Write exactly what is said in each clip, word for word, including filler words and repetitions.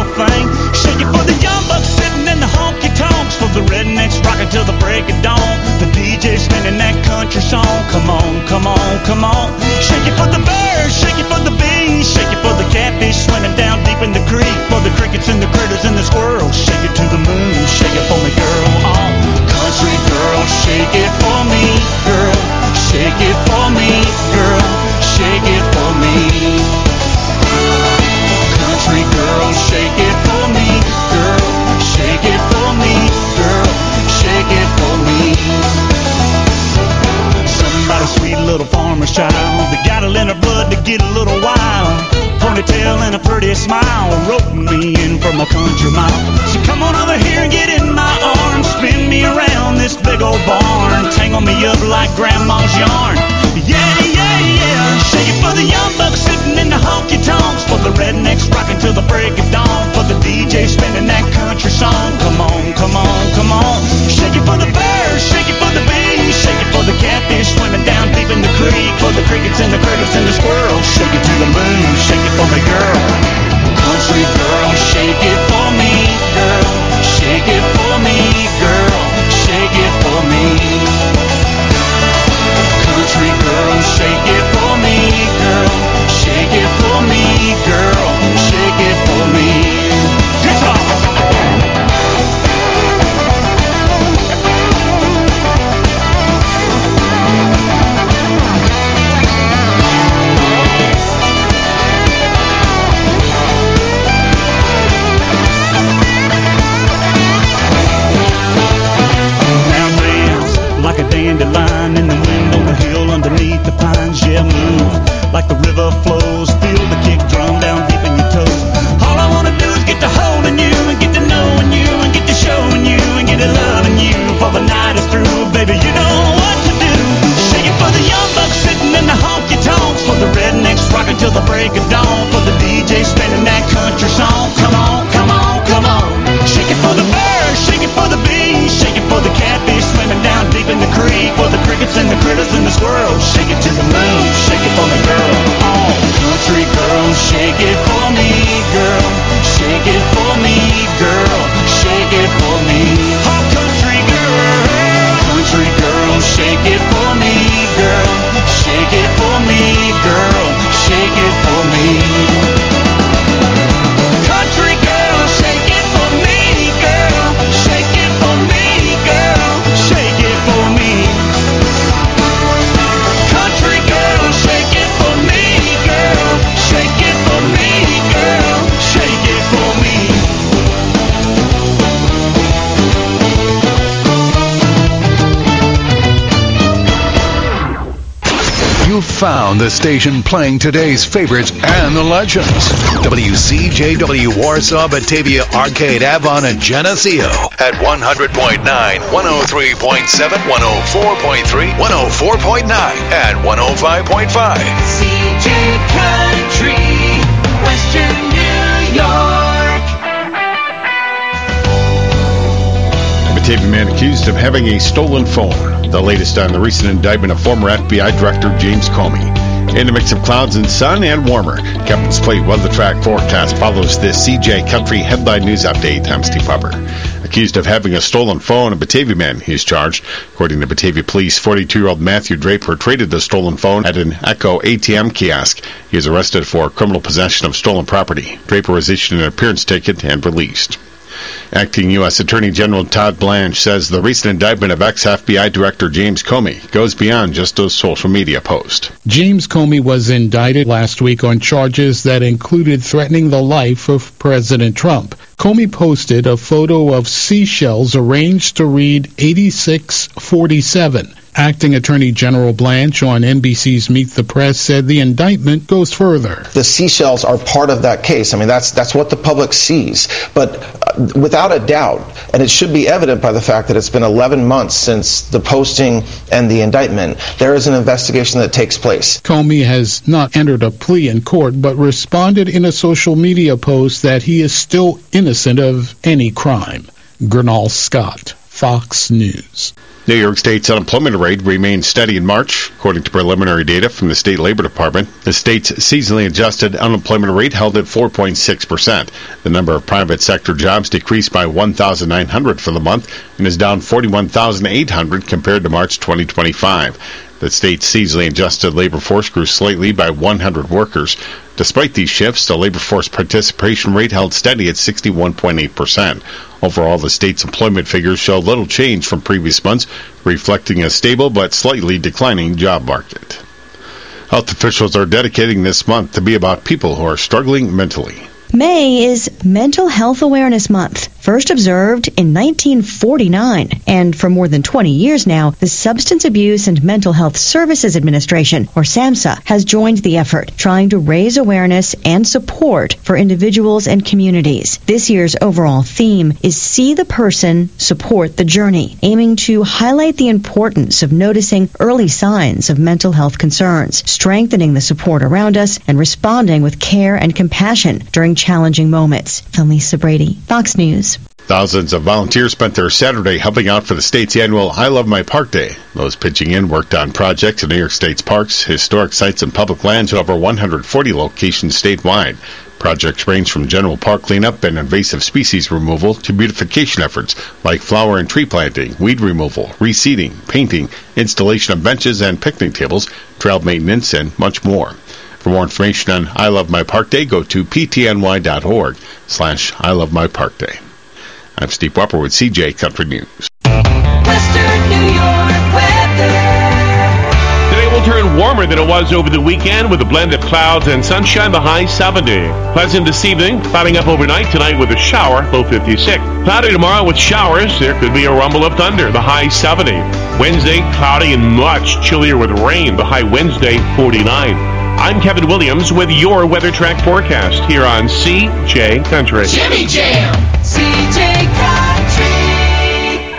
old thing. Shake it for the young bucks sitting in the honky-tonks, for the rednecks rocking till the break of dawn. The D J spinning that country song. Come on, come on, come on. Shake it for the birds, shake it for the bees, shake it for the catfish swimming down deep in the creek, for the crickets and the critters and the squirrels. Shake it to the moon, shake it for me, girl. Oh, country girl, shake it for me, girl. Shake it for me, girl. Shake it for me. Country girl, shake it for me, girl. Shake it for me, girl. Shake it for me. Somebody sweet little farmer's child that got it in her blood to get a little wild. Ponytail and a pretty smile, roping me in from a country mile. So come on over here and get in my arms, spin me around this big old barn, tangle me up like grandma's yarn. Yeah, yeah, yeah. Shake it for the young bucks sitting in the honky-tonks, for the rednecks rocking till the break of dawn, for the D J spinning that country song. Come on, come on, come on. Shake it for the birds, shake it for the bees, shake it for the catfish swimming down deep in the creek, for the crickets and the critters and the squirrels. Shake it to the moon, shake it for me, girl. Country girl, shake it for me, girl. Shake it for me, girl. Shake it for me. Country girl, shake it for me, girl. Shake it for me, girl. Shake it for me. Guitar! Like a dandelion in the wind on the hill underneath the pines. Yeah, move like the river flows. Feel the kick drum down deep in your toes. All I wanna do is get to holding you and get to knowing you and get to showing you and get to loving you before the night is through. Baby, you know what to do. Shake it for the young bucks sitting in the honky-tonks, for the rednecks rocking till the break of dawn, for the D J spinning that country song. Come on, come on, come on. Shake it for the birds, shake it for the bees, shake it for the catfish swimming down deep in the creek, for the crickets and the critters and the squirrels. Shake it to the moon, shake it for me, girl. Oh, country girl, shake it for me, girl. Shake it for me, girl. Shake it for me. Oh, country girl. Country girl, shake it for me, girl. Shake it for me, girl. Shake it for me. Country girl, shake it for me, girl. Shake it for me, girl. Shake it for me. Country girl, shake it for me, girl. Shake it for me, girl. Shake it for me. You found the station playing today's favorites and the legends. W C J W Warsaw, Batavia Arcade, Avon, and Geneseo. At one hundred point nine, one oh three point seven, one oh four point three, one oh four point nine, and one oh five point five. C J Country, Western New York. A Batavia man accused of having a stolen phone. The latest on the recent indictment of former F B I Director James Comey. In a mix of clouds and sun and warmer, Captain's Plate weather-track forecast follows this C J Country headline news update. I'm Steve Huber. Accused of having a stolen phone, a Batavia man is charged. According to Batavia Police, forty-two-year-old Matthew Draper traded the stolen phone at an Echo A T M kiosk. He is arrested for criminal possession of stolen property. Draper was issued an appearance ticket and released. Acting U S Attorney General Todd Blanche says the recent indictment of ex-F B I Director James Comey goes beyond just a social media post. James Comey was indicted last week on charges that included threatening the life of President Trump. Comey posted a photo of seashells arranged to read eighty-six forty-seven. Acting Attorney General Blanche on N B C's Meet the Press said the indictment goes further. The seashells are part of that case. I mean, that's that's what the public sees. But uh, without a doubt, and it should be evident by the fact that it's been eleven months since the posting and the indictment, there is an investigation that takes place. Comey has not entered a plea in court, but responded in a social media post that he is still innocent of any crime. Gernal Scott, Fox News. New York State's unemployment rate remained steady in March, according to preliminary data from the State Labor Department. The state's seasonally adjusted unemployment rate held at four point six percent. The number of private sector jobs decreased by one thousand nine hundred for the month and is down forty-one thousand eight hundred compared to March twenty twenty-five. The state's seasonally adjusted labor force grew slightly by one hundred workers. Despite these shifts, the labor force participation rate held steady at sixty-one point eight percent. Overall, the state's employment figures show little change from previous months, reflecting a stable but slightly declining job market. Health officials are dedicating this month to be about people who are struggling mentally. May is Mental Health Awareness Month, first observed in nineteen forty-nine. And for more than twenty years now, the Substance Abuse and Mental Health Services Administration, or SAMHSA, has joined the effort, trying to raise awareness and support for individuals and communities. This year's overall theme is See the Person, Support the Journey, aiming to highlight the importance of noticing early signs of mental health concerns, strengthening the support around us, and responding with care and compassion during challenging moments. Lisa Brady, Fox News. Thousands of volunteers spent their Saturday helping out for the state's annual I Love My Park Day. Those pitching in worked on projects in New York State's parks, historic sites, and public lands in over one hundred forty locations statewide. Projects range from general park cleanup and invasive species removal to beautification efforts like flower and tree planting, weed removal, reseeding, painting, installation of benches and picnic tables, trail maintenance, and much more. For more information on I Love My Park Day, go to ptny.org slash I Love My Park Day. I'm Steve Wepper with C J Country News. Western New York weather. Today will turn warmer than it was over the weekend with a blend of clouds and sunshine, the high seventy. Pleasant this evening, clouding up overnight tonight with a shower, low fifty-six. Cloudy tomorrow with showers. There could be a rumble of thunder, the high seventy. Wednesday, cloudy and much chillier with rain, the high Wednesday, forty-nine. I'm Kevin Williams with your Weather Track forecast here on C J Country. Jimmy Jam, C J Country.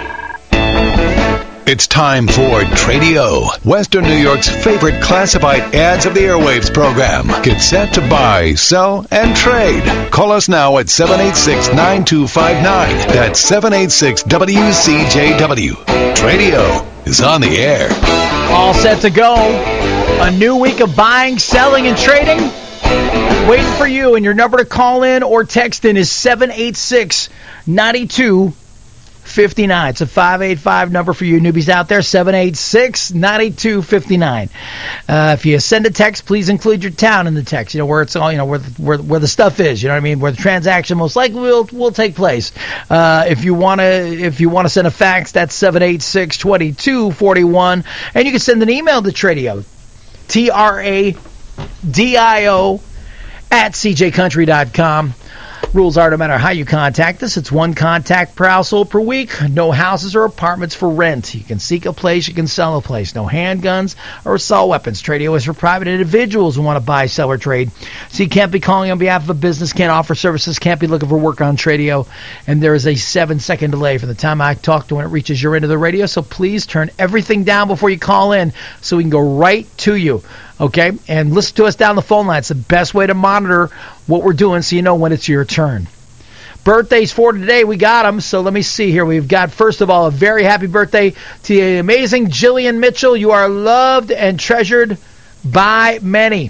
It's time for Tradio, Western New York's favorite classified ads of the airwaves program. Get set to buy, sell, and trade. Call us now at seven eight six, nine two five nine. That's seven eight six W C J W. Tradio is on the air. All set to go. A new week of buying, selling, and trading. Waiting for you, and your number to call in or text in is seven eight six, nine two five nine. It's a five eight five number for you newbies out there, seven eight six, nine two five nine. Uh, if you send a text, please include your town in the text, you know, where it's all, you know, where the, where, where the stuff is, you know what I mean, where the transaction most likely will will take place. Uh, if you want to if you want to send a fax, that's seven eight six, two two four one, and you can send an email to Tradio, T R A D I O at c j country dot com. Rules are, no matter how you contact us, it's one contact per household per week. No houses or apartments for rent. You can seek a place, you can sell a place. No handguns or assault weapons. Tradio is for private individuals who want to buy, sell, or trade. So you can't be calling on behalf of a business, can't offer services, can't be looking for work on Tradio. And there is a seven-second delay from the time I talk to when it reaches your end of the radio. So please turn everything down before you call in so we can go right to you. Okay? And listen to us down the phone line. It's the best way to monitor what we're doing so you know when it's your turn. Birthdays for today, we got them. So let me see here. We've got, first of all, a very happy birthday to the amazing Jillian Mitchell. You are loved and treasured by many.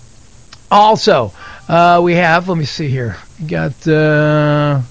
Also, uh, we have, let me see here. We got, uh,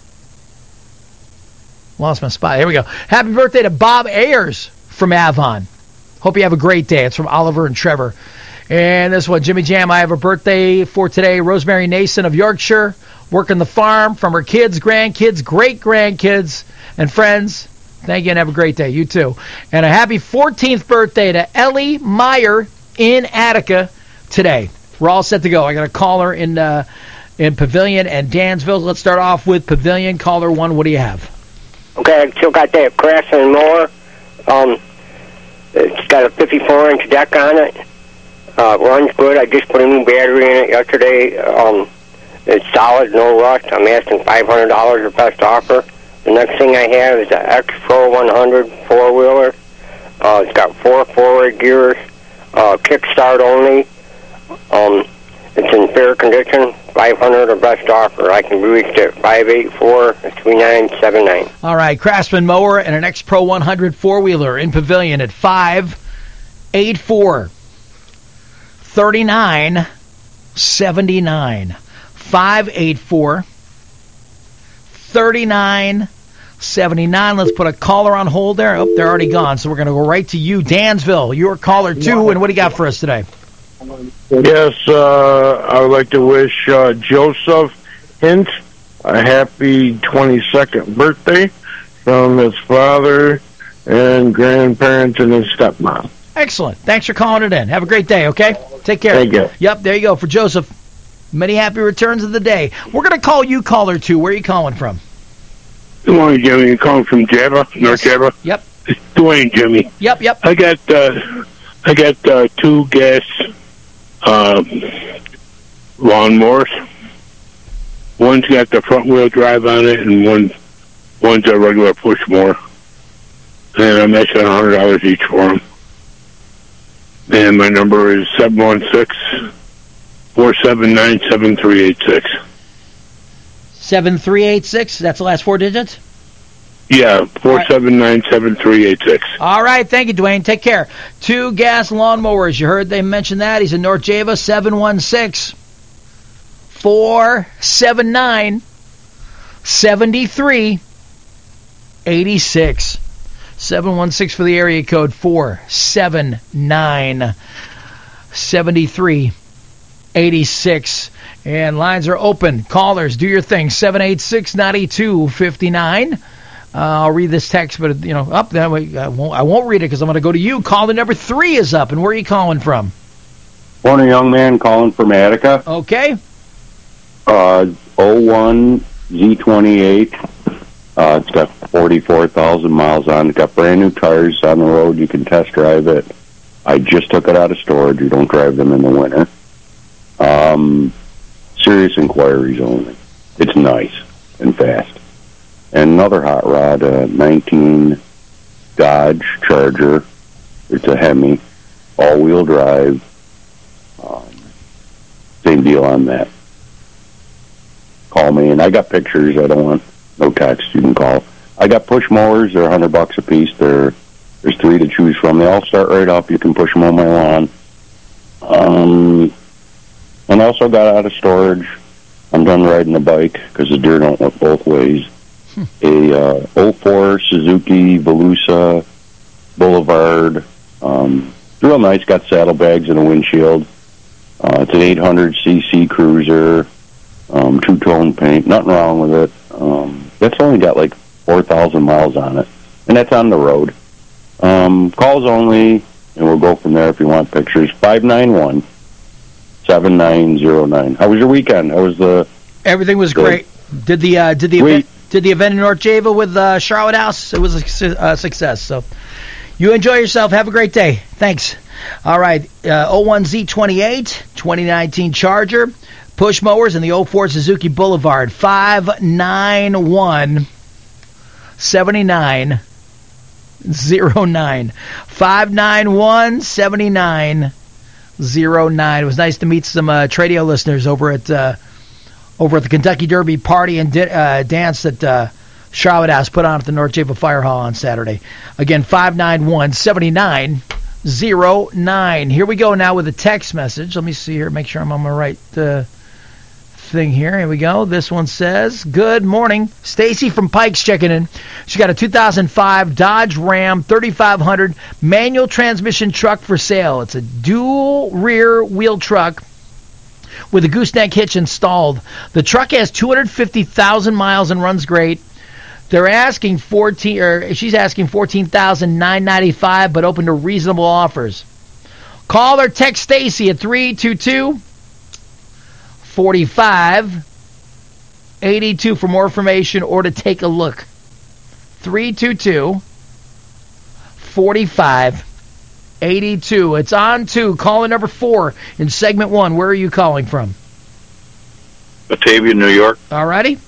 lost my spot. Here we go. Happy birthday to Bob Ayers from Avon. Hope you have a great day. It's from Oliver and Trevor. And this one, Jimmy Jam, I have a birthday for today. Rosemary Nason of Yorkshire, working the farm from her kids, grandkids, great-grandkids, and friends. Thank you and have a great day. You too. And a happy fourteenth birthday to Ellie Meyer in Attica today. We're all set to go. I got a caller in uh, in Pavilion and Dansville. Let's start off with Pavilion. Caller one, what do you have? Okay, I still got that Craftsman mower. Um, it's got a fifty-four inch deck on it. Uh, runs good. I just put a new battery in it yesterday. Um, it's solid, no rust. I'm asking five hundred dollars or best offer. The next thing I have is an X-Pro one hundred four-wheeler. Uh, it's got four forward gears, uh, kickstart only. Um, it's in fair condition, five hundred or best offer. I can be reached at five eight four, three nine seven nine. All right, Craftsman mower and an X-Pro one hundred four-wheeler in Pavilion at five eight four, three nine seven nine. five eight four, three nine seven nine. Let's put a caller on hold there. Oh, they're already gone, so we're going to go right to you, Dansville. You're caller two, and what do you got for us today? Yes, uh, I would like to wish uh, Joseph Hint a happy twenty-second birthday from his father and grandparents and his stepmom. Excellent. Thanks for calling it in. Have a great day, okay? Take care. Thank you. Yep, there you go for Joseph. Many happy returns of the day. We're going to call you caller two. Where are you calling from? Good morning, Jimmy. You're calling from Java, North Java? Yep. It's Dwayne, Jimmy. Yep, yep. I got uh, I got uh, two gas uh, lawnmowers. One's got the front wheel drive on it, and one one's a regular push mower. And I'm asking one hundred dollars each for them. And my number is seven one six, four seven nine, seven three eight six. seven three eight six, that's the last four digits? Yeah, four seven nine, seven three eight six. All right, thank you, Dwayne. Take care. Two gas lawnmowers. You heard they mention that. He's in North Java, seven one six, four seven nine, seven three eight six. seven one six for the area code, four seven nine, seven three eight six. And lines are open. Callers, do your thing. seven eight six, nine two five nine. Uh, I'll read this text, but, you know, up that way. I won't, I won't read it because I'm going to go to you. Caller number three is up. And where are you calling from? Morning, young man, calling from Attica. Okay. Uh, oh one Z twenty-eight. Uh, it's got forty-four thousand miles on it. Got brand new tires on the road. You can test drive it. I just took it out of storage. You don't drive them in the winter. Um, serious inquiries only. It's nice and fast. And another hot rod, uh, nineteen Dodge Charger. It's a Hemi, all-wheel drive. Um, same deal on that. Call me, and I got pictures. I don't want no text. You can call. I got push mowers. They're a hundred bucks a piece. They're, there's three to choose from. They all start right up. You can push them on my lawn. Um, and I also got out of storage. I'm done riding the bike because the deer don't look both ways. Hmm. A uh, oh four Suzuki Velusa Boulevard. Um, real nice. Got saddlebags and a windshield. Uh, it's an eight hundred c c cruiser. Um, two-tone paint. Nothing wrong with it. Um, that's only got like four thousand miles on it. And that's on the road. Um, calls only, and we'll go from there if you want pictures. five nine one, seven nine zero nine. How was your weekend? How was the... Everything was the, great. Did the uh, did the event, did the event in North Java with uh, Charlotte House? It was a su- uh, success. So you enjoy yourself. Have a great day. Thanks. All right. Uh, oh one Z twenty-eight, twenty nineteen Charger. Push mowers in the oh four Suzuki Boulevard, five nine one, seven nine zero nine. five nine one, seven nine zero nine. It was nice to meet some uh, Tradio listeners over at uh, over at the Kentucky Derby party and di- uh, dance that uh, Charlotte House put on at the North Java Fire Hall on Saturday. Again, five nine one, seven nine zero nine. Here we go now with a text message. Let me see here, make sure I'm on my right... Uh, thing here. Here we go. This one says, good morning. Stacy from Pikes checking in. She got a two thousand five Dodge Ram thirty-five hundred manual transmission truck for sale. It's a dual rear wheel truck with a gooseneck hitch installed. The truck has two hundred fifty thousand miles and runs great. They're asking fourteen or she's asking fourteen thousand nine hundred ninety-five dollars, but open to reasonable offers. Call or text Stacy at three two two, forty-five eighty-two for more information or to take a look. three two two, forty-five eighty-two. It's on to caller number four in segment one. Where are you calling from? Batavia, New York. All righty.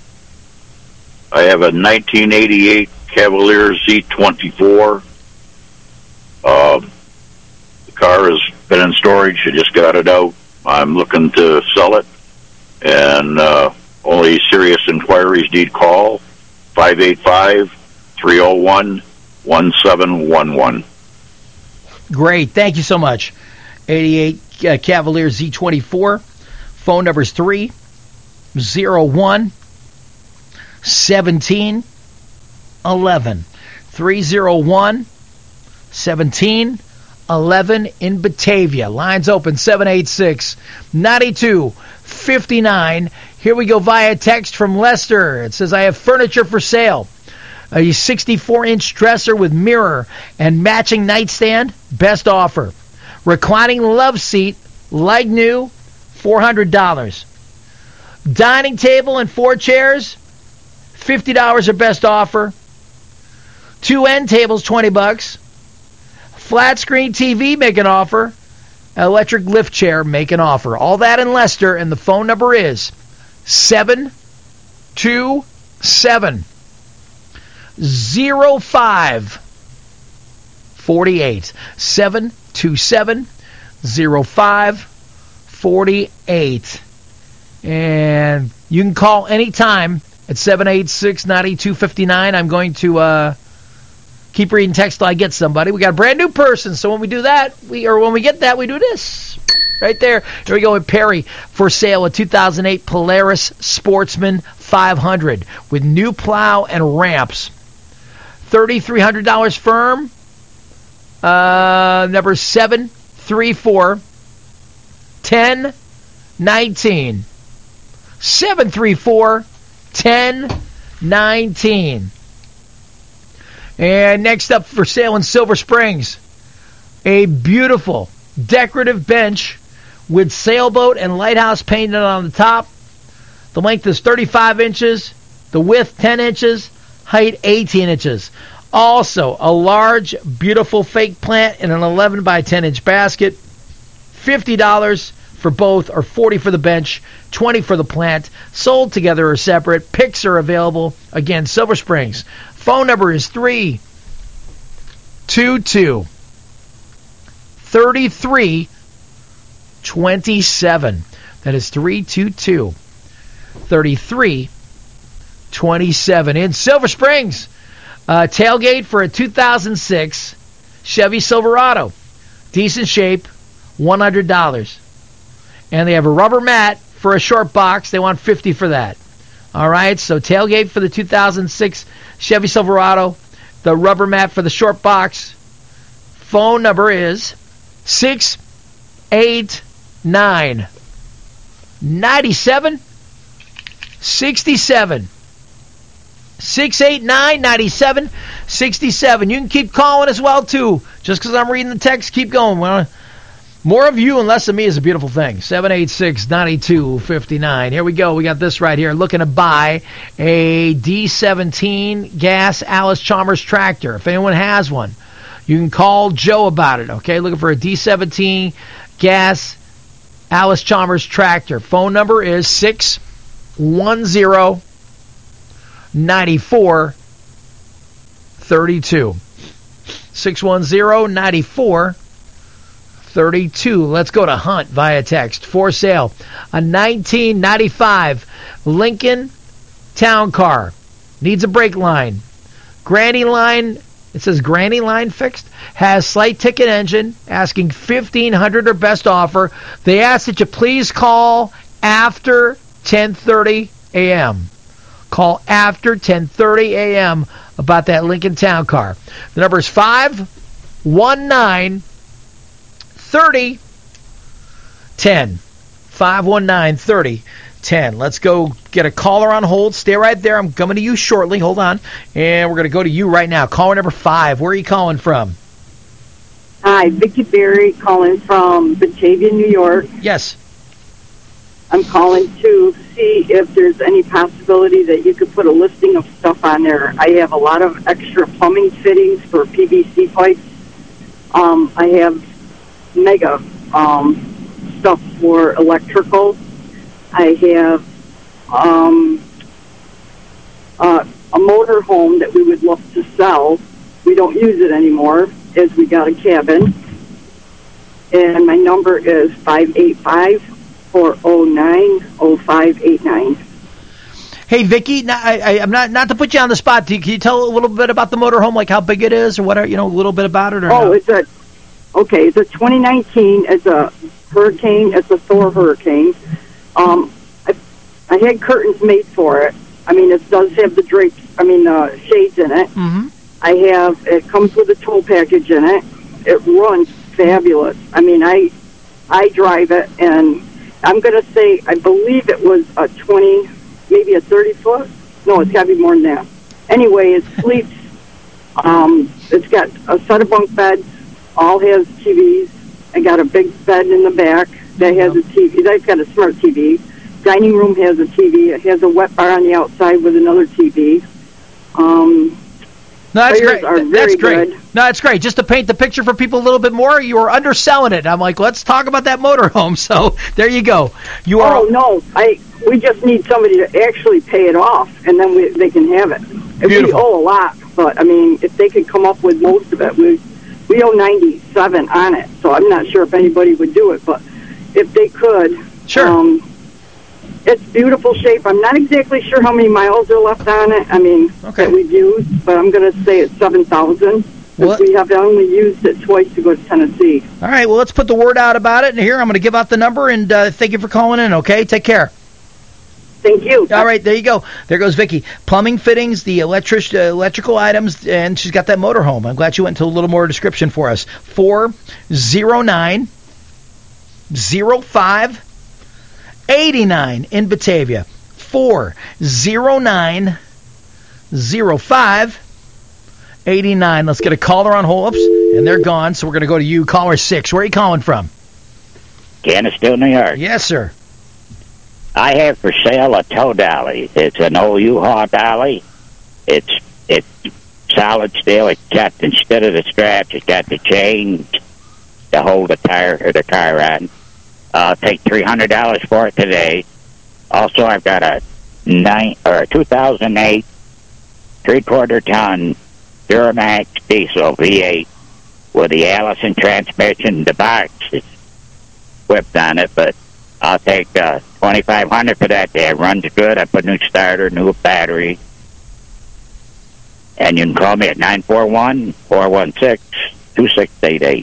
I have a nineteen eighty-eight Cavalier Z twenty-four. Uh, the car has been in storage. I just got it out. I'm looking to sell it. And uh, only serious inquiries need call five eight five, three oh one, one seven one one. Great. Thank you so much. eighty-eight uh, Cavalier Z twenty-four. Phone number is three oh one, seventeen eleven. three oh one, seventeen eleven in Batavia. Lines open seven eight six, nine two five nine. Here we go via text from Lester. It says, I have furniture for sale. A sixty-four inch dresser with mirror and matching nightstand. Best offer. Reclining love seat, like new, four hundred dollars. Dining table and four chairs, fifty dollars or best offer. Two end tables, twenty bucks. Flat screen T V, make an offer. Electric lift chair, make an offer. All that in Leicester, and the phone number is seven two seven, zero five four eight. seven two seven, zero five four eight. And you can call anytime at seven eight six, nine two five nine. I'm going to uh, keep reading text till I get somebody. We got a brand new person, so when we do that, we or when we get that, we do this. Right there. Here we go with Perry. For sale, a two thousand eight Polaris Sportsman five hundred with new plow and ramps. three thousand three hundred dollars firm. Uh, number seven three four, ten nineteen. seven three four, ten nineteen. And next up for sale in Silver Springs, a beautiful decorative bench with sailboat and lighthouse painted on the top. The length is thirty-five inches, the width ten inches, height eighteen inches. Also, a large, beautiful fake plant in an eleven by ten inch basket. fifty dollars for both, or forty dollars for the bench, twenty dollars for the plant. Sold together or separate. Pics are available. Again, Silver Springs. Phone number is three two two, three three two seven. That is three two two, three three two seven. In Silver Springs, uh, tailgate for a two thousand six Chevy Silverado. Decent shape, one hundred dollars. And they have a rubber mat for a short box. They want fifty dollars for that. All right, so tailgate for the two thousand six Chevy Silverado, the rubber mat for the short box. Phone number is six eight nine, nine seven six seven. six eight nine, nine seven six seven. You can keep calling as well, too. Just because I'm reading the text, keep going. Well, more of you and less of me is a beautiful thing. seven eight six, nine two five nine. Here we go. We got this right here. Looking to buy a D seventeen gas Alice Chalmers tractor. If anyone has one, you can call Joe about it, okay? Looking for a D seventeen gas Alice Chalmers tractor. Phone number is six one zero, nine four three two. six one zero, nine four thirty-two. Let's go to Hunt via text. For sale, a nineteen ninety-five Lincoln Town Car. Needs a brake line. Granny line, it says granny line fixed. Has slight ticket engine. Asking fifteen hundred dollars or best offer. They ask that you please call after ten thirty a.m. Call after ten thirty a.m. about that Lincoln Town Car. The number is five one nine, thirty ten. five one nine, thirty ten. Let's go get a caller on hold. Stay right there. I'm coming to you shortly. Hold on. And we're going to go to you right now. Caller number five. Where are you calling from? Hi, Vicki Berry calling from Batavia, New York. Yes. I'm calling to see if there's any possibility that you could put a listing of stuff on there. I have a lot of extra plumbing fittings for P V C pipes. Um, I have mega um, stuff for electrical. I have um, uh, a motor home that we would love to sell. We don't use it anymore as we got a cabin. And my number is five eight five, four oh nine oh five eight nine. Hey, Vicki, now, I, I, I'm not not to put you on the spot. Can you tell a little bit about the motorhome, like how big it is, or what? Are, you know, a little bit about it, or Oh, no? it's a okay. It's a twenty nineteen. It's a Hurricane. It's a Thor Hurricane. Um, I, I had curtains made for it. I mean, it does have the drapes. I mean, uh, shades in it. Mm-hmm. I have. It comes with a tow package in it. It runs fabulous. I mean, I I drive it, and I'm going to say I believe it was a twenty. Maybe a thirty foot. No, it's got to be more than that. Anyway, it sleeps. Um, it's got a set of bunk beds. All has T Vs. I got a big bed in the back that has a T V. That's got a smart T V. Dining room has a T V. It has a wet bar on the outside with another T V. Um, No, that's players great. are That's very great. good. No, that's great. Just to paint the picture for people a little bit more, you were underselling it. I'm like, let's talk about that motorhome. So there you go. You are. Oh no, I. We just need somebody to actually pay it off, and then we, they can have it. If we Beautiful. owe a lot, but I mean, if they could come up with most of it, we we owe ninety-seven on it. So I'm not sure if anybody would do it, but if they could, sure. Um, it's beautiful shape. I'm not exactly sure how many miles are left on it. I mean, Okay. that we've used, but I'm going to say it's seven thousand. Well- We have only used it twice to go to Tennessee. All right. Well, let's put the word out about it. And here, I'm going to give out the number. And uh, thank you for calling in. Okay. Take care. Thank you. All right, there you go. There goes Vicki. Plumbing fittings, the electric uh, electrical items, and she's got that motorhome. I'm glad she went into a little more description for us. four oh nine oh five eight nine in Batavia. four oh nine oh five eight nine. Let's get a caller on hold. Oops, and they're gone, so we're going to go to you. Caller six. Where are you calling from? Canisteel, New York. Yes, sir. I have for sale a tow dolly. It's an old U-Haul dolly. It's it's solid steel. It's got, instead of the straps, it's got the chain to hold the tire or the car on. I'll take three hundred dollars for it today. Also, I've got a nine or a two thousand eight three-quarter ton Duramax diesel V eight with the Allison transmission. The box is whipped on it, but I'll take uh, twenty-five hundred dollars for that day. It runs good. I put a new starter, new battery. And you can call me at nine four one, four one six, two six eight eight.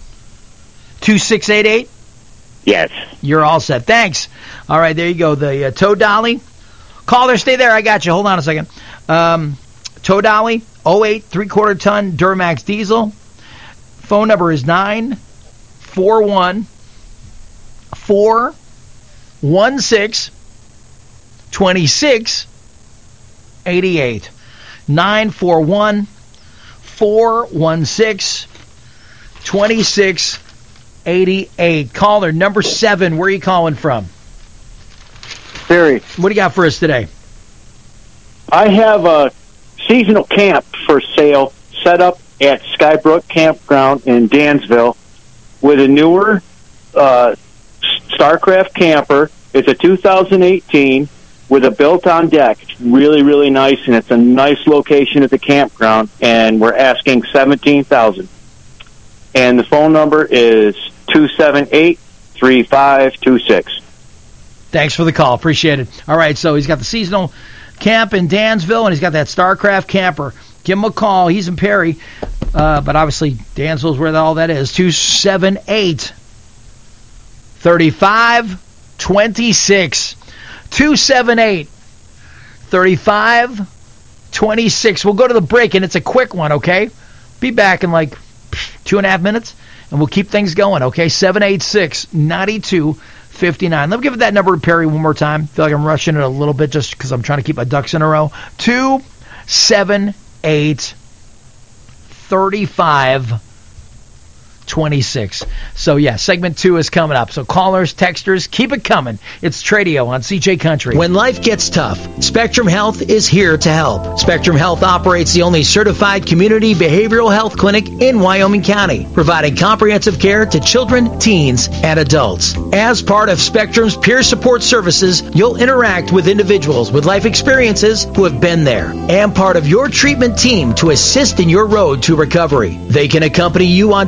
two six eight eight? Yes. You're all set. Thanks. All right, there you go. The uh, tow dolly. Caller, stay there. I got you. Hold on a second. Um, tow dolly, oh eight three-quarter ton Duramax diesel. Phone number is nine four one, four one six, two six eight eight. nine four one, four one six, two six eight eight. Caller number seven. Where are you calling from? Barry. What do you got for us today? I have a seasonal camp for sale set up at Skybrook Campground in Dansville with a newer uh, Starcraft camper. It's a two thousand eighteen with a built-on deck. It's really, really nice, and it's a nice location at the campground, and we're asking seventeen thousand dollars. And the phone number is two seven eight, three five two six. Thanks for the call. Appreciate it. All right, so he's got the seasonal camp in Dansville, and he's got that Starcraft camper. Give him a call. He's in Perry, uh, but obviously Dansville's where all that is. two seven eight, three five two six. two seven eight, three five two six. We'll go to the break, and it's a quick one, okay? Be back in like two and a half minutes, and we'll keep things going, okay? seven eight six, nine two five nine. Let me give it that number to Perry one more time. I feel like I'm rushing it a little bit just because I'm trying to keep my ducks in a row. two seven eight, three five two six. So, yeah, segment two is coming up. So, callers, texters, keep it coming. It's Tradio on C J Country. When life gets tough, Spectrum Health is here to help. Spectrum Health operates the only certified community behavioral health clinic in Wyoming County, providing comprehensive care to children, teens, and adults. As part of Spectrum's peer support services, you'll interact with individuals with life experiences who have been there, and part of your treatment team to assist in your road to recovery. They can accompany you on doctor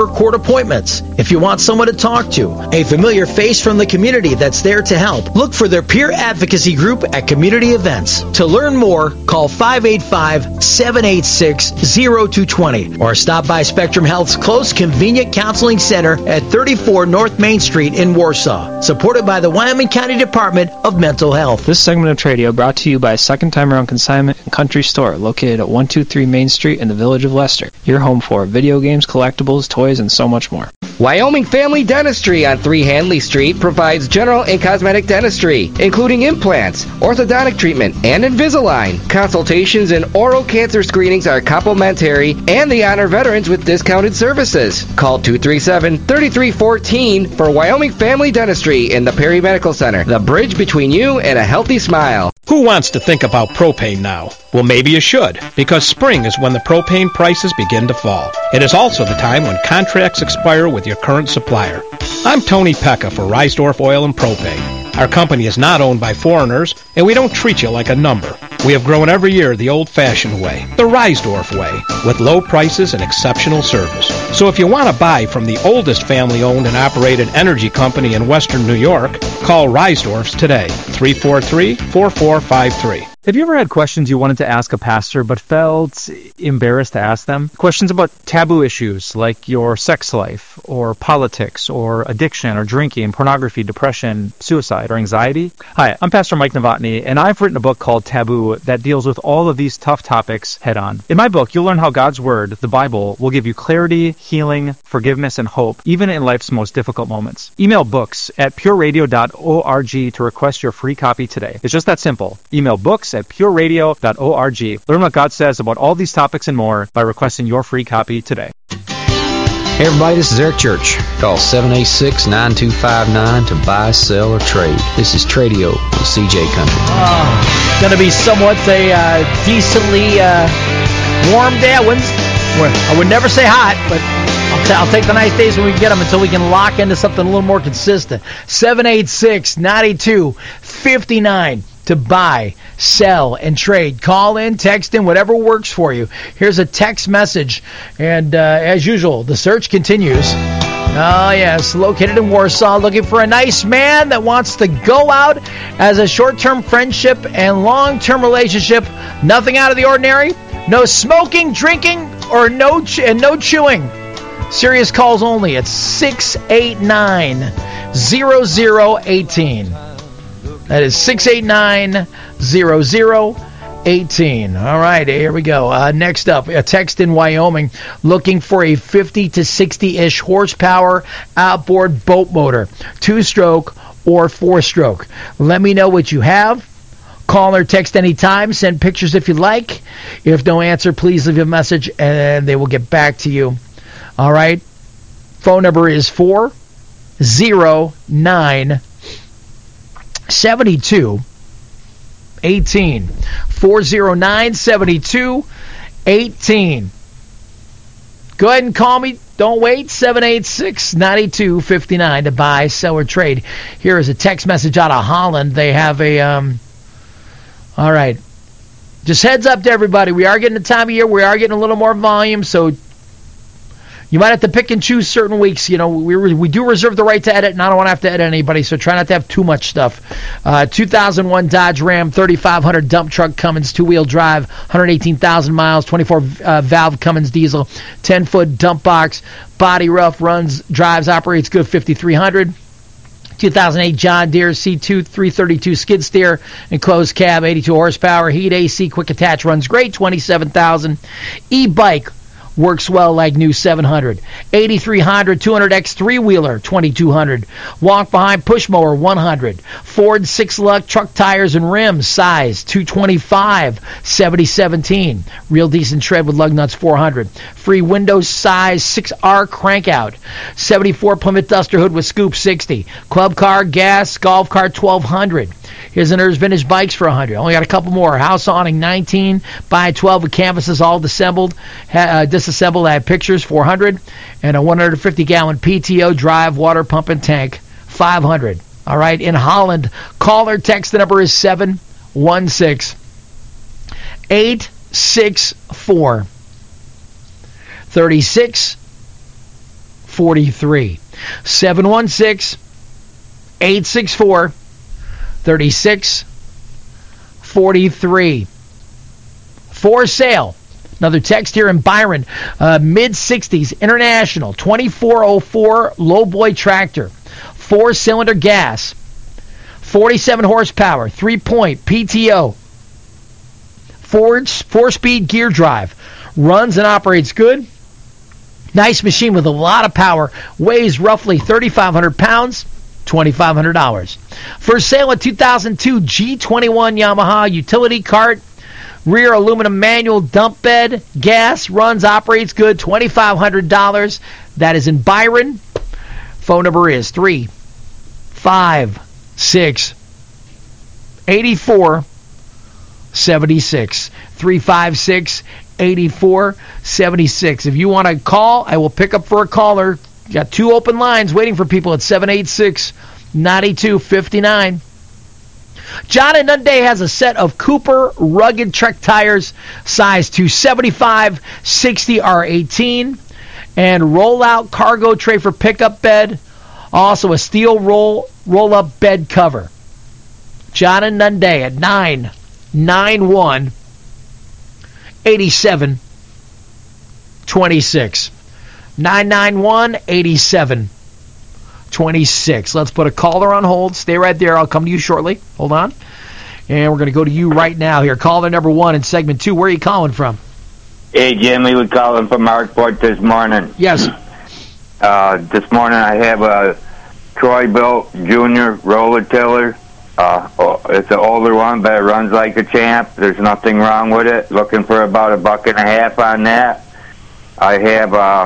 or court appointments. If you want someone to talk to, a familiar face from the community that's there to help, look for their peer advocacy group at community events. To learn more, call five eight five, seven eight six, zero two two zero or stop by Spectrum Health's close, convenient counseling center at thirty-four North Main Street in Warsaw. Supported by the Wyoming County Department of Mental Health. This segment of Tradio brought to you by Second Time Around Consignment and Country Store, located at one two three Main Street in the village of Leicester. Your home for video games, collectibles, toys, and so much more. Wyoming Family Dentistry on three Handley Street provides general and cosmetic dentistry, including implants, orthodontic treatment, and Invisalign. Consultations and oral cancer screenings are complimentary, and they honor veterans with discounted services. Call two three seven, three three one four for Wyoming Family Dentistry in the Perry Medical Center, the bridge between you and a healthy smile. Who wants to think about propane now? Well, maybe you should, because spring is when the propane prices begin to fall. It is also the time when contracts expire with your current supplier. I'm Tony Pecca for Reisdorf Oil and Propane. Our company is not owned by foreigners, and we don't treat you like a number. We have grown every year the old-fashioned way, the Reisdorf way, with low prices and exceptional service. So if you want to buy from the oldest family-owned and operated energy company in western New York, call Reisdorf's today, three four three, four four five three. Have you ever had questions you wanted to ask a pastor but felt embarrassed to ask them? Questions about taboo issues like your sex life, or politics, or addiction, or drinking, pornography, depression, suicide, or anxiety? Hi, I'm Pastor Mike Novotny, and I've written a book called Taboo that deals with all of these tough topics head on. In my book, you'll learn how God's Word, the Bible, will give you clarity, healing, forgiveness, and hope, even in life's most difficult moments. Email books at pure radio dot org to request your free copy today. It's just that simple. Email books at pure radio dot org. Learn what God says about all these topics and more by requesting your free copy today. Hey everybody, this is Eric Church. Call seven eight six, nine two five nine to buy, sell, or trade. This is Tradio with C J Country. Oh, going to be somewhat a uh, decently uh, warm day. I wouldn't, I would never say hot, but I'll, t- I'll take the nice days when we get them until we can lock into something a little more consistent. seven eight six, nine two five nine to buy, sell, and trade. Call in, text in, whatever works for you. Here's a text message. And uh, as usual, the search continues. Oh, yes, located in Warsaw, looking for a nice man that wants to go out as a short-term friendship and long-term relationship. Nothing out of the ordinary. No smoking, drinking, or no ch- and no chewing. Serious calls only at six eight nine, zero zero one eight. That is six eight nine, zero zero one eight. All right, here we go. Uh, next up, a text in Wyoming looking for a fifty to sixty-ish horsepower outboard boat motor, two-stroke or four-stroke. Let me know what you have. Call or text anytime. Send pictures if you like. If no answer, please leave a message and they will get back to you. All right. Phone number is four zero nine seventy-two eighteen. four zero nine, seventy-two eighteen. Go ahead and call me. Don't wait. seven eight six, nine two five nine to buy, sell, or trade. Here is a text message out of Holland. They have a, um, all right. Just heads up to everybody. We are getting the time of year. We are getting a little more volume, so you might have to pick and choose certain weeks. You know, we we do reserve the right to edit, and I don't want to have to edit anybody, so try not to have too much stuff. Uh, two thousand one Dodge Ram, thirty-five hundred dump truck Cummins, two-wheel drive, one hundred eighteen thousand miles, twenty-four uh, valve Cummins diesel, ten-foot dump box, body rough, runs, drives, operates good, fifty-three hundred. two thousand eight John Deere C two three thirty-two skid steer, enclosed cab, eighty-two horsepower, heat A C, quick attach, runs great, twenty-seven thousand. E-bike. Works well like new, seven hundred. eighty-three hundred, two hundred X three-wheeler, twenty-two hundred. Walk behind push mower, one hundred. Ford six-lug truck tires and rims, size two twenty-five, seventy seventeen. Real decent tread with lug nuts, four hundred. Free Windows size six R crankout. seventy-four Plymouth Duster hood with scoop, sixty. Club car, gas, golf cart, twelve hundred. Here's another vintage bikes for one hundred. Only got a couple more. House awning, nineteen. Buy twelve with canvases all disassembled. Uh, disassembled. I have pictures, four hundred. And a one hundred fifty gallon P T O drive water pump and tank, five hundred. All right. In Holland, call or text. The number is seven one six, eight six four, three six forty-three. seven one six, eight six four, three six four three. For sale. Another text here in Byron. Uh, mid sixties, International, twenty-four oh four lowboy tractor. Four-cylinder gas. forty-seven horsepower. Three-point P T O. Four, four-speed gear drive. Runs and operates good. Nice machine with a lot of power. Weighs roughly thirty-five hundred pounds. twenty-five hundred dollars. For sale, a two thousand two G twenty-one Yamaha utility cart. Rear aluminum manual dump bed. Gas. Runs, operates good. twenty-five hundred dollars. That is in Byron. Phone number is three five six, eight four seven six. three five six, eight four seven six. If you want to call, I will pick up for a caller. Got two open lines waiting for people at seven eight six, nine two five nine. John and Nunday has a set of Cooper rugged Trek tires, size two seventy-five, sixty R eighteen, and roll-out cargo tray for pickup bed. Also a steel roll roll-up bed cover. John and Nunday at nine nine one, eight seven two six. nine nine one, eight seven two six. Let's put a caller on hold. Stay right there. I'll come to you shortly. Hold on. And we're going to go to you right now here. Caller number one in segment two. Where are you calling from? Hey, Jimmy, we're calling from Markport this morning. Yes. Uh, this morning I have a Troy-built Junior roller tiller. Uh, oh, it's an older one, but it runs like a champ. There's nothing wrong with it. Looking for about a buck and a half on that. I have uh,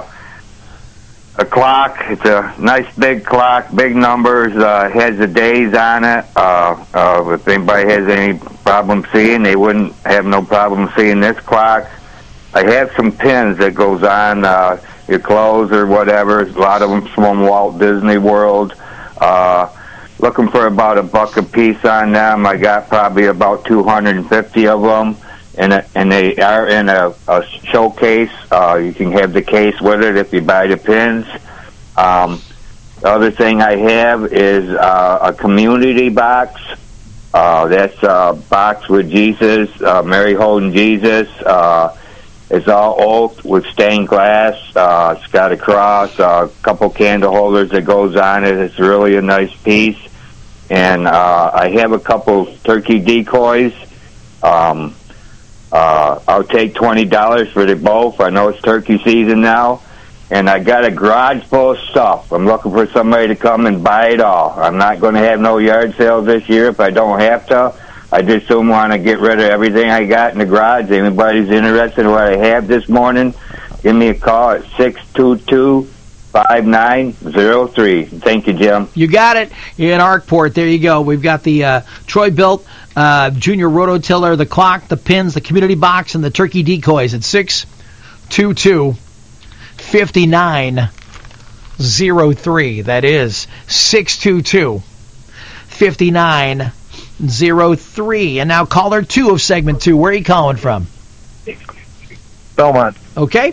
a clock. It's a nice big clock, big numbers, uh, has the days on it. Uh, uh, if anybody has any problem seeing, they wouldn't have no problem seeing this clock. I have some pins that goes on uh, your clothes or whatever. A lot of them from Walt Disney World. Uh, looking for about a buck a piece on them. I got probably about two hundred fifty of them. And, a, and they are in a, a showcase. Uh, you can have the case with it if you buy the pins. Um, the other thing I have is uh, a community box. Uh, that's a box with Jesus, uh, Mary holding Jesus. Uh, it's all oak with stained glass. Uh, it's got a cross, a couple candle holders that goes on it. It's really a nice piece. And uh, I have a couple turkey decoys. Um, Uh, I'll take twenty dollars for the both. I know it's turkey season now. And I got a garage full of stuff. I'm looking for somebody to come and buy it all. I'm not going to have no yard sales this year if I don't have to. I just don't want to get rid of everything I got in the garage. Anybody's interested in what I have this morning, give me a call at six two two, five nine zero three. Thank you, Jim. You got it. In Arkport, there you go. We've got the uh, Troy-built uh, Junior Rototiller, the clock, the pins, the community box, and the turkey decoys at six two two, five nine zero three. That is six two two, five nine zero three. And now caller two of segment two. Where are you calling from? Belmont. Okay.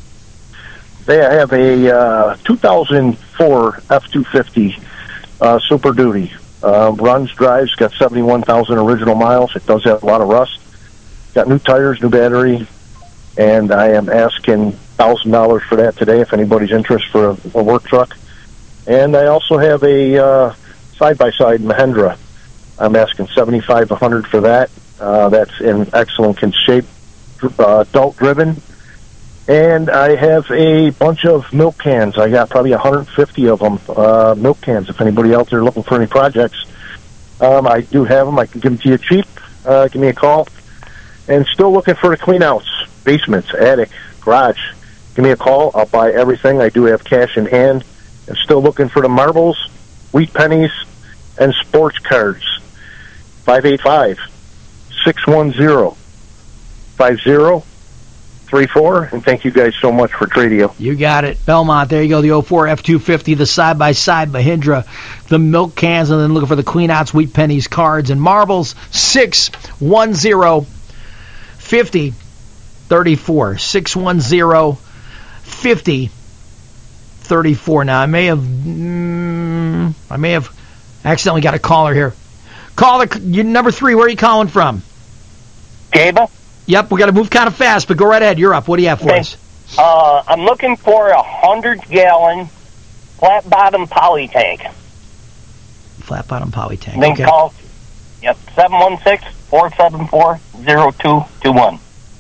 They have a uh, two thousand four F two fifty uh, Super Duty. Uh, runs, drives, got seventy-one thousand original miles. It does have a lot of rust. Got new tires, new battery, and I am asking one thousand dollars for that today if anybody's interested for a, a work truck. And I also have a uh, side-by-side Mahindra. I'm asking seventy-five to one hundred for that. Uh, that's in excellent shape, uh, adult-driven. And I have a bunch of milk cans. I got probably one hundred fifty of them, uh, milk cans. If anybody out there looking for any projects, um, I do have them. I can give them to you cheap. Uh, give me a call. And still looking for the clean-outs, basements, attic, garage. Give me a call. I'll buy everything. I do have cash in hand. I'm still looking for the marbles, wheat pennies, and sports cards. five eight five, six one zero, five zero three four, and thank you guys so much for Tradio. You got it. Belmont, there you go, the oh four F two fifty, the side-by-side Mahindra, the milk cans, and then looking for the clean-outs, wheat pennies, cards, and marbles. six one zero, five zero three four. six one zero, five zero thirty-four. Now, I may have, mm, I may have accidentally got a caller here. Caller, you number three, where are you calling from? Cable? Yep, we got to move kind of fast, but go right ahead. You're up. What do you have for us? Uh, I'm looking for a hundred-gallon flat-bottom poly tank. Flat bottom poly tank. Then Okay. call, yep, seven one six, four seven four, zero two two one.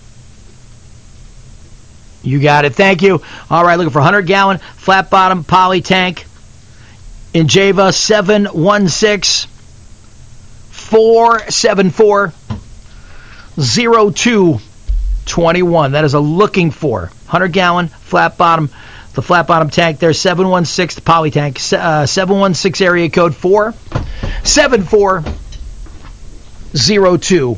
You got it. Thank you. All right, looking for a hundred-gallon flat bottom poly tank in Java, seven one six, four seven four, zero two two one. That is a looking for hundred-gallon flat bottom. The flat bottom tank there, seven one six, the poly tank, uh, seven one six area code four seven four zero two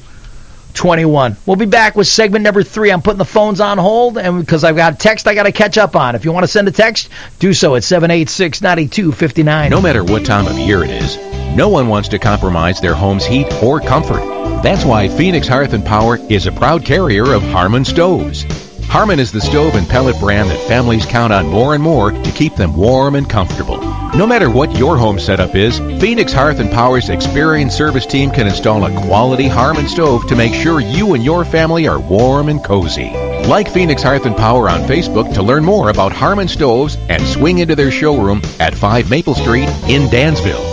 two one. We'll be back with segment number three. I'm putting the phones on hold and because I've got text I got to catch up on. If you want to send a text, do so at seven eight six, nine two five nine. No matter what time of year it is, no one wants to compromise their home's heat or comfort. That's why Phoenix Hearth and Power is a proud carrier of Harmon stoves. Harmon is the stove and pellet brand that families count on more and more to keep them warm and comfortable. No matter what your home setup is, Phoenix Hearth and Power's experienced service team can install a quality Harmon stove to make sure you and your family are warm and cozy. Like Phoenix Hearth and Power on Facebook to learn more about Harmon stoves and swing into their showroom at five Maple Street in Dansville.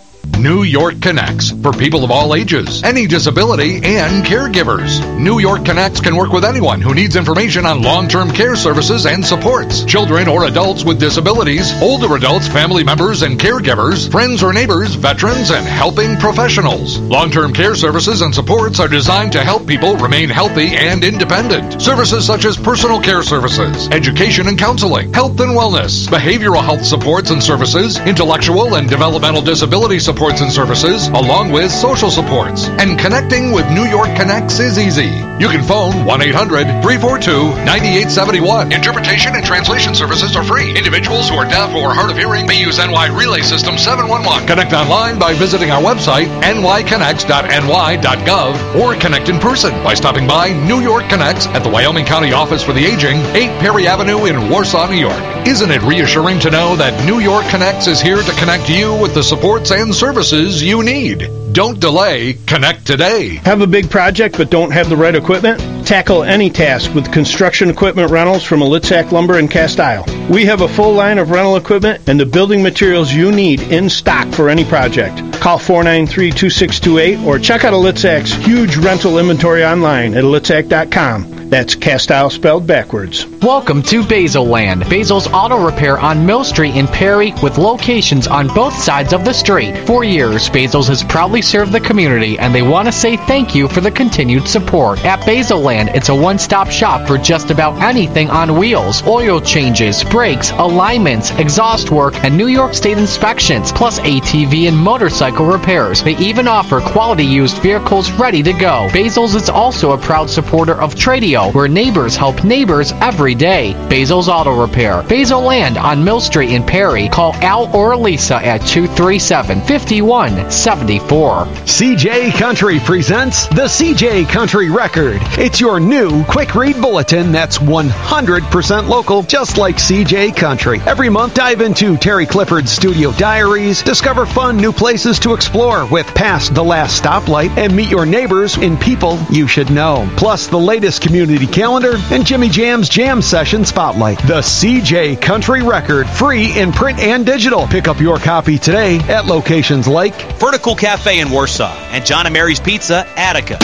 New York Connects, for people of all ages, any disability, and caregivers. New York Connects can work with anyone who needs information on long-term care services and supports. Children or adults with disabilities, older adults, family members, and caregivers, friends or neighbors, veterans, and helping professionals. Long-term care services and supports are designed to help people remain healthy and independent. Services such as personal care services, education and counseling, health and wellness, behavioral health supports and services, intellectual and developmental disability supports and services, along with social supports. And connecting with New York Connects is easy. You can phone one eight hundred, three four two, nine eight seven one. Interpretation and translation services are free. Individuals who are deaf or hard of hearing may use N Y Relay System seven one one. Connect online by visiting our website, n y connects dot n y dot gov, or connect in person by stopping by New York Connects at the Wyoming County Office for the Aging, eight Perry Avenue in Warsaw, New York. Isn't it reassuring to know that New York Connects is here to connect you with the supports and services you need? Don't delay. Connect today. Have a big project but don't have the right equipment? Tackle any task with construction equipment rentals from Litzak Lumber and Cast Isle. We have a full line of rental equipment and the building materials you need in stock for any project. Call four nine three, two six two eight or check out Litzak's huge rental inventory online at litzak dot com. That's Cast Isle spelled backwards. Welcome to Basil Land, Basil's Auto Repair on Mill Street in Perry with locations on both sides of the street. For years, Basil's has proudly served the community and they want to say thank you for the continued support. At Basil Land, it's a one-stop shop for just about anything on wheels, oil changes, brakes, alignments, exhaust work, and New York State inspections, plus A T V and motorcycle repairs. They even offer quality used vehicles ready to go. Basil's is also a proud supporter of Tradio, where neighbors help neighbors every day. Basil's Auto Repair. Basil Land on Mill Street in Perry. Call Al or Lisa at two three seven, five one seven four. C J Country presents the C J Country Record. It's your new quick read bulletin that's one hundred percent local, just like C J Country. Every month, dive into Terry Clifford's studio diaries, discover fun new places to explore with Past the Last Stoplight, and meet your neighbors in people you should know. Plus, the latest community calendar and Jimmy Jam's Jam Session Spotlight. The C J Country Record, free in print and digital. Pick up your copy today at locations like Vertical Cafe in Warsaw and John and Mary's Pizza, Attica.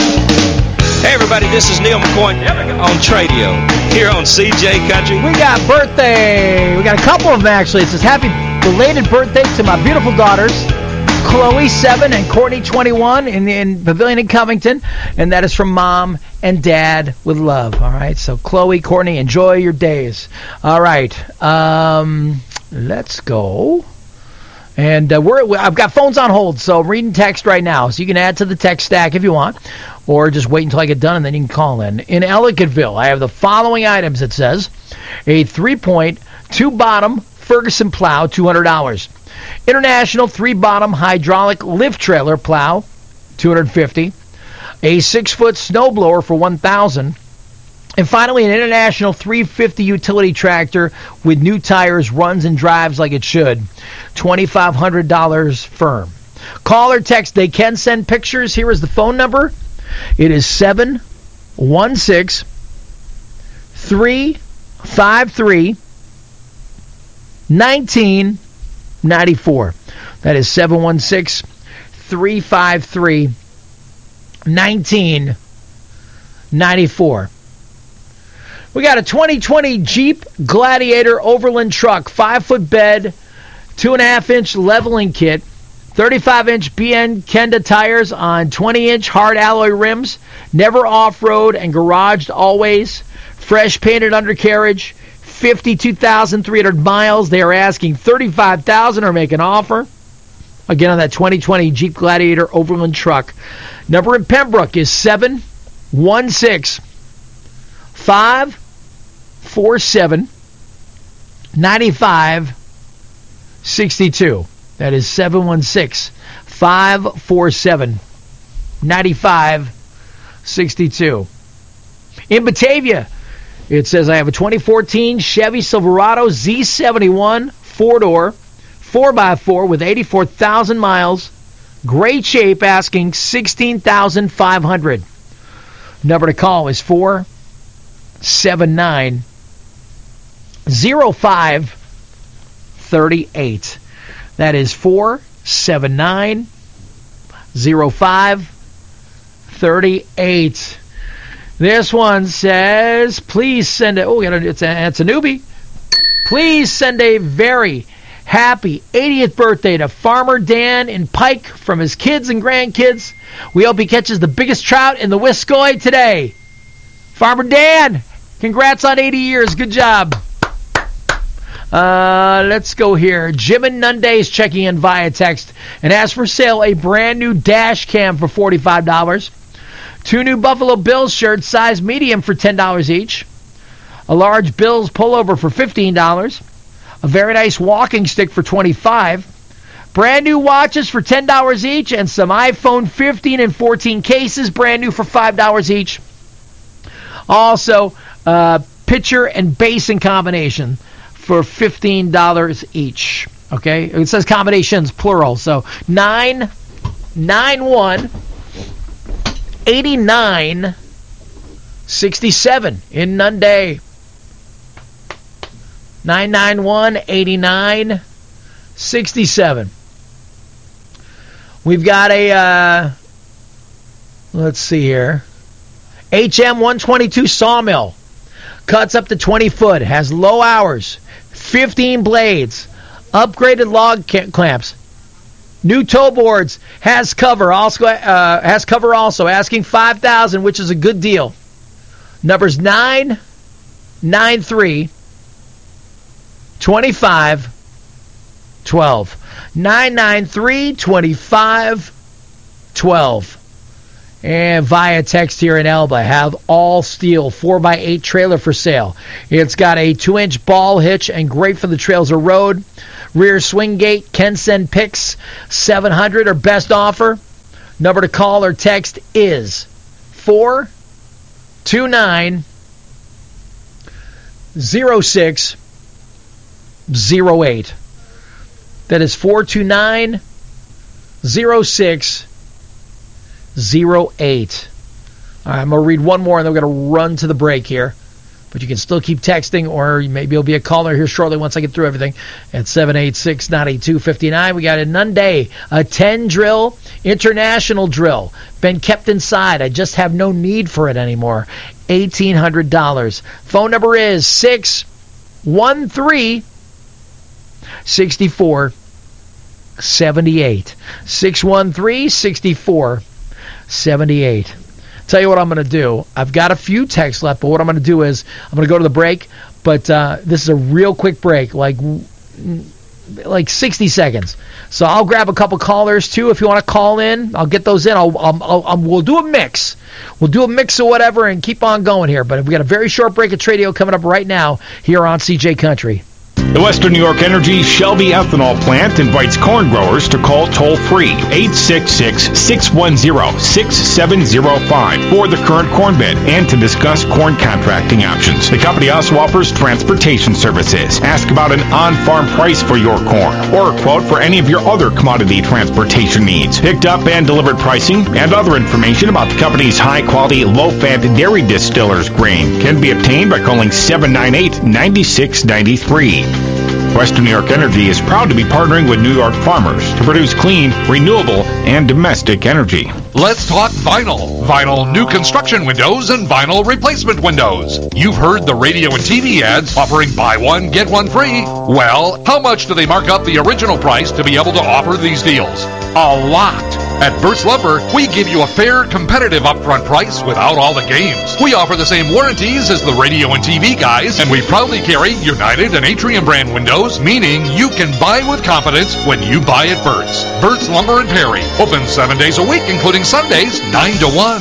Hey everybody, this is Neil McCoy on Tradio here on C J Country. We got birthday. We got a couple of them actually. It says happy belated birthday to my beautiful daughters, Chloe, seven, and Courtney, twenty-one, in, in Pavilion in Covington. And that is from Mom and Dad with love. All right, so Chloe, Courtney, enjoy your days. All right, um, let's go. And uh, we're I've got phones on hold, so I'm reading text right now. So you can add to the text stack if you want, or just wait until I get done and then you can call in. In Ellicottville, I have the following items. It says a three-point, two-bottom Ferguson plow, two hundred dollars. International three-bottom hydraulic lift trailer plow, two hundred fifty dollars. A six-foot snowblower for one thousand dollars. And finally, an International three fifty utility tractor with new tires, runs and drives like it should. twenty-five hundred dollars firm. Call or text. They can send pictures. Here is the phone number. It is seven one six, three five three, one nine nine four. That is seven one six, three five three, one nine nine four. We got a twenty twenty Jeep Gladiator Overland truck, five-foot bed, two and a half inch leveling kit, thirty-five inch B N Kenda tires on twenty inch hard alloy rims, never off-road and garaged always, fresh painted undercarriage, fifty-two thousand three hundred miles. They are asking thirty-five thousand dollars or make an offer. Again, on that twenty twenty Jeep Gladiator Overland truck. Number in Pembroke is seven one six, five four seven, nine five six two. That is seven one six, five four seven, nine five six two. In Batavia, it says I have a twenty fourteen Chevy Silverado Z seventy-one four-door, four by four with eighty-four thousand miles. Great shape, asking sixteen thousand five hundred dollars. Number to call is four seven nine, zero five three eight. That is four seven nine, zero five three eight. This one says, please send a, oh, it's a, it's a newbie. Please send a very happy eightieth birthday to Farmer Dan in Pike from his kids and grandkids. We hope he catches the biggest trout in the Wiscoy today. Farmer Dan, congrats on eighty years. Good job. Uh, let's go here. Jim and Nunday is checking in via text and has for sale a brand new dash cam for forty-five dollars. Two new Buffalo Bills shirts, size medium, for ten dollars each. A large Bills pullover for fifteen dollars. A very nice walking stick for twenty-five dollars. Brand new watches for ten dollars each, and some iPhone fifteen and fourteen cases, brand new for five dollars each. Also, uh, pitcher and basin combination for fifteen dollars each. Okay? It says combinations, plural. So, nine nine one, eight nine six seven in Nunday. nine nine one, eight nine six seven. We've got a, uh, let's see here, H M one twenty-two sawmill. Cuts up to twenty foot, has low hours, fifteen blades, upgraded log clamps, new toe boards, has cover, also uh, has cover also, asking five thousand dollars, which is a good deal. Numbers nine nine three, twenty-five twelve. nine nine three, twenty-five twelve. And via text here in Elba, have all steel four by eight trailer for sale. It's got a two inch ball hitch and great for the trails or road. Rear swing gate, can send pics, seven hundred or best offer. Number to call or text is four two nine, zero six zero eight. That is four two nine, zero six zero eight. All right, I'm going to read one more, and then we're going to run to the break here. But you can still keep texting, or maybe you'll be a caller here shortly once I get through everything at seven eight six, nine eight two, five nine. We got a Nunday, a ten drill, international drill. Been kept inside. I just have no need for it anymore. eighteen hundred dollars. Phone number is six one three, six four seven eight. six one three, six four seven eight. Tell you what I'm going to do. I've got a few texts left, but what I'm going to do is I'm going to go to the break, but uh, this is a real quick break, like like sixty seconds. So I'll grab a couple callers, too, if you want to call in. I'll get those in. I'll, I'll, I'll, I'll, we'll do a mix. We'll do a mix of whatever and keep on going here. But we got a very short break at Tradio coming up right now here on C J Country. The Western New York Energy Shelby Ethanol Plant invites corn growers to call toll-free eight six six, six one zero, six seven zero five for the current corn bid and to discuss corn contracting options. The company also offers transportation services. Ask about an on-farm price for your corn or a quote for any of your other commodity transportation needs. Picked up and delivered pricing and other information about the company's high-quality, low-fat dairy distillers grain can be obtained by calling seven nine eight, nine six nine three. Western New York Energy is proud to be partnering with New York farmers to produce clean, renewable, and domestic energy. Let's talk vinyl. Vinyl new construction windows and vinyl replacement windows. You've heard the radio and T V ads offering buy one, get one free. Well, how much do they mark up the original price to be able to offer these deals? A lot. At Burt's Lumber, we give you a fair, competitive upfront price without all the games. We offer the same warranties as the radio and T V guys, and we proudly carry United and Atrium brand windows, meaning you can buy with confidence when you buy at Burt's. Burt's Lumber in Perry. Open seven days a week, including Sundays, nine to one.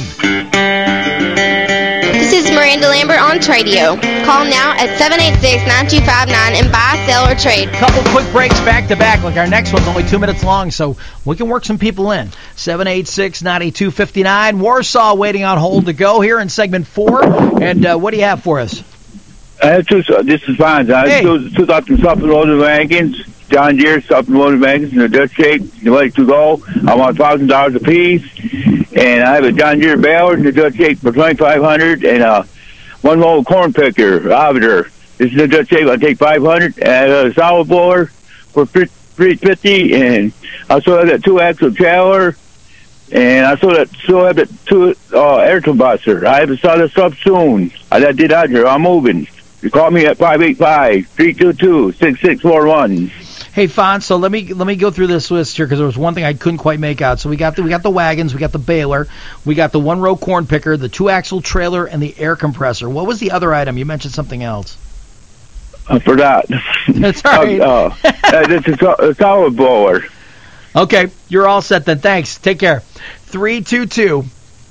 This is Miranda Lambert on Tradio. Call now at seven eight six, nine two five nine and buy, sell, or trade. Couple quick breaks back to back. Like our next one's only two minutes long, so we can work some people in. seven eight six, nine two five nine. Warsaw waiting on hold to go here in segment four. And uh, what do you have for us? I have two, this is fine. I have two, two thousand supplemental wagons, John Deere supplemental wagons in a Dutch shape, ready to go. I want one thousand dollars a piece. And I have a John Deere baler in the Dutch shape for twenty-five hundred dollars and uh, one little corn picker, arbiter. This is the Dutch shape. I take five hundred dollars and a solid blower for three fifty dollars. And I also have that two axle trailer. And I still have, still have that two uh, air combustor. I have to start this up soon. I did out here. I'm moving. You call me at five eight five, three two two, six six four one. Hey, Fon, so let me let me go through this list here because there was one thing I couldn't quite make out. So we got the we got the wagons, we got the baler, we got the one row corn picker, the two axle trailer, and the air compressor. What was the other item? You mentioned something else. I forgot. That's all right. uh, uh, this is a solid blower. Okay, you're all set then. Thanks. Take care. three two two,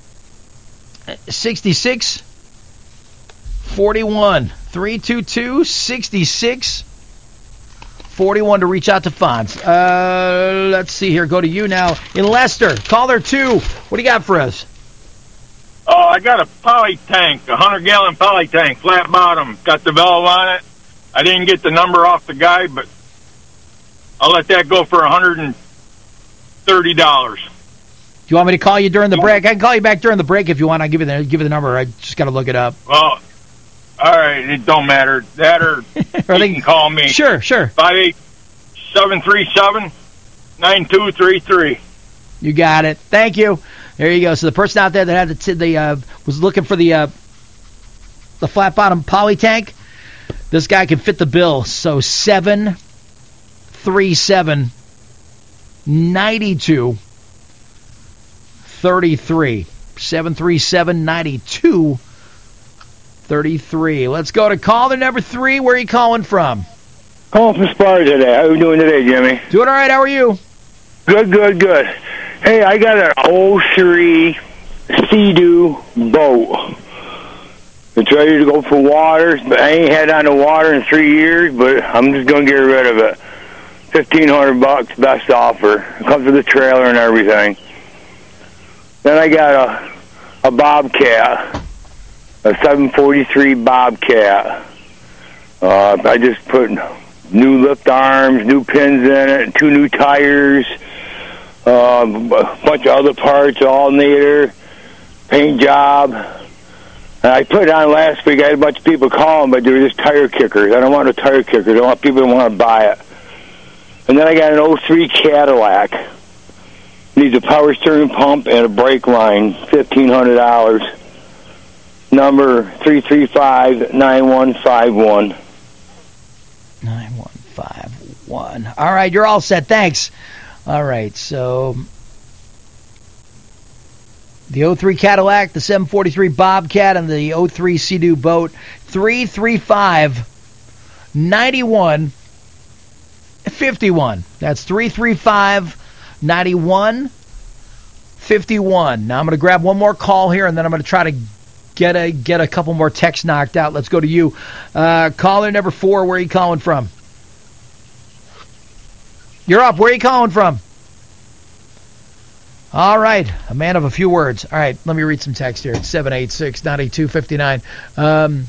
six six four one. three two two, six six four one to reach out to Fonz. Uh, let's see here. Go to you now in Leicester. Caller two. What do you got for us? Oh, I got a poly tank, a hundred gallon poly tank, flat bottom, got the valve on it. I didn't get the number off the guy, but I'll let that go for a hundred and thirty dollars. Do you want me to call you during the break? I can call you back during the break if you want. I'll give you the give you the number. I just got to look it up. Well, all right, it don't matter. That or you can call me. Sure, sure. Five eight seven three seven nine two three three. You got it. Thank you. There you go. So the person out there that had the, t- the uh, was looking for the uh, the flat bottom poly tank, this guy can fit the bill. So seven three seven ninety two thirty three. Seven three seven ninety two. thirty-three. Let's go to caller number three. Where are you calling from? Calling from Sparta today. How are you doing today, Jimmy? Doing all right. How are you? Good, good, good. Hey, I got an oh three Sea-Doo boat. It's ready to go for water. I ain't had on the water in three years, but I'm just going to get rid of it. fifteen hundred bucks, best offer. It comes with a trailer and everything. Then I got a, a Bobcat. A seven forty-three Bobcat. Uh, I just put new lift arms, new pins in it, two new tires, uh, a bunch of other parts, alternator, paint job. And I put it on last week. I had a bunch of people calling, but they were just tire kickers. I don't want a tire kicker. I don't want people to want to buy it. And then I got an oh three Cadillac. Needs a power steering pump and a brake line, fifteen hundred dollars. Number three three five, nine one five one. nine one five one. All right, you're all set. Thanks. All right, so the oh three Cadillac, the seven forty-three Bobcat, and the oh three Sea-Doo boat. three three five, nine one five one. That's three three five, nine one five one. Now I'm going to grab one more call here, and then I'm going to try to Get a get a couple more texts knocked out. Let's go to you. Uh, caller number four, where are you calling from? You're up. Where are you calling from? All right. A man of a few words. All right. Let me read some text here. It's seven eight six, nine two five nine. Um,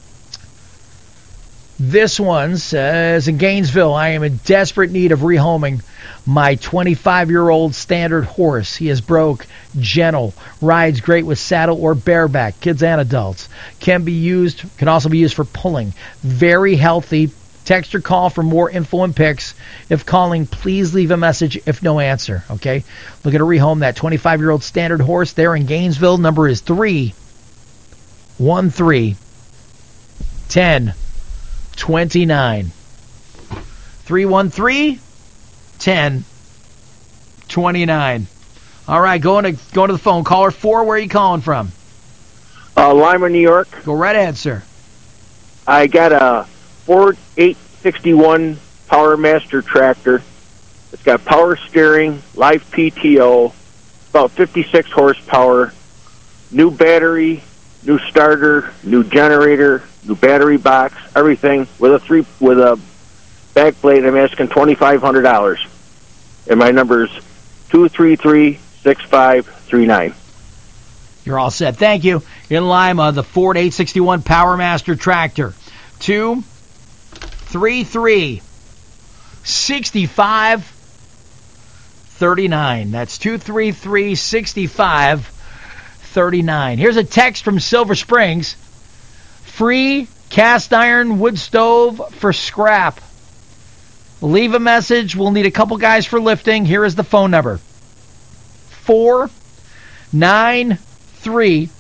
this one says, in Gainesville, I am in desperate need of rehoming my twenty-five-year-old standard horse. He is broke, gentle, rides great with saddle or bareback, kids and adults. Can be used, can also be used for pulling. Very healthy. Text or call for more info and pics. If calling, please leave a message if no answer. Okay? Looking to rehome that twenty-five-year-old standard horse there in Gainesville. Number is three one three, one oh, two nine. three one three, one oh, two nine. All right, going to going to the phone. Caller four, where are you calling from? Uh, Lima, New York. Go right ahead, sir. I got a Ford eight sixty-one Power Master tractor. It's got power steering, live P T O, about fifty-six horsepower, new battery, new starter, new generator, new battery box, everything with a three with a back blade. I'm asking twenty-five hundred dollars, and my number is two three three, six five three nine. You're all set. Thank you. In Lima, the Ford eight sixty-one Power Master tractor. Two three three, six five three nine. That's two three three, six five three nine. Here's a text from Silver Springs. Free cast iron wood stove for scrap. Leave a message. We'll need a couple guys for lifting. Here is the phone number. four nine three,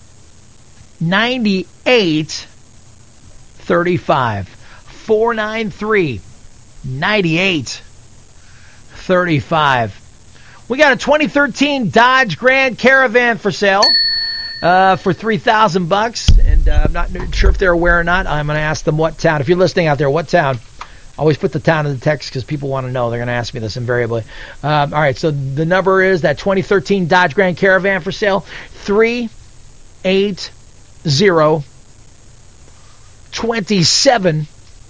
nine eight three five. four nine three, nine eight three five. We got a twenty thirteen Dodge Grand Caravan for sale uh, for three thousand bucks, and uh, I'm not sure if they're aware or not. I'm going to ask them what town. If you're listening out there, what town? Always put the town in the text because people want to know. They're going to ask me this invariably. Um, all right, so the number is that twenty thirteen Dodge Grand Caravan for sale, three eight zero, two seven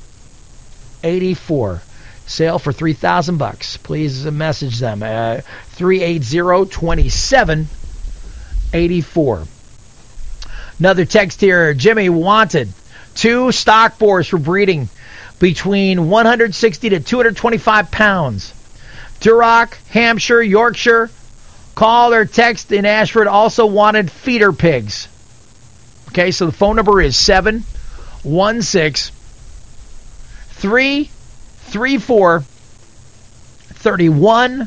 eight four. Sale for three thousand bucks. Please message them. Uh, three eight zero, two seven eight four. Another text here. Jimmy wanted two stock boars for breeding between one hundred sixty to two hundred twenty-five pounds. Duroc, Hampshire, Yorkshire. Call or text in Ashford. Also wanted feeder pigs. Okay, so the phone number is seven one six, three three four, three one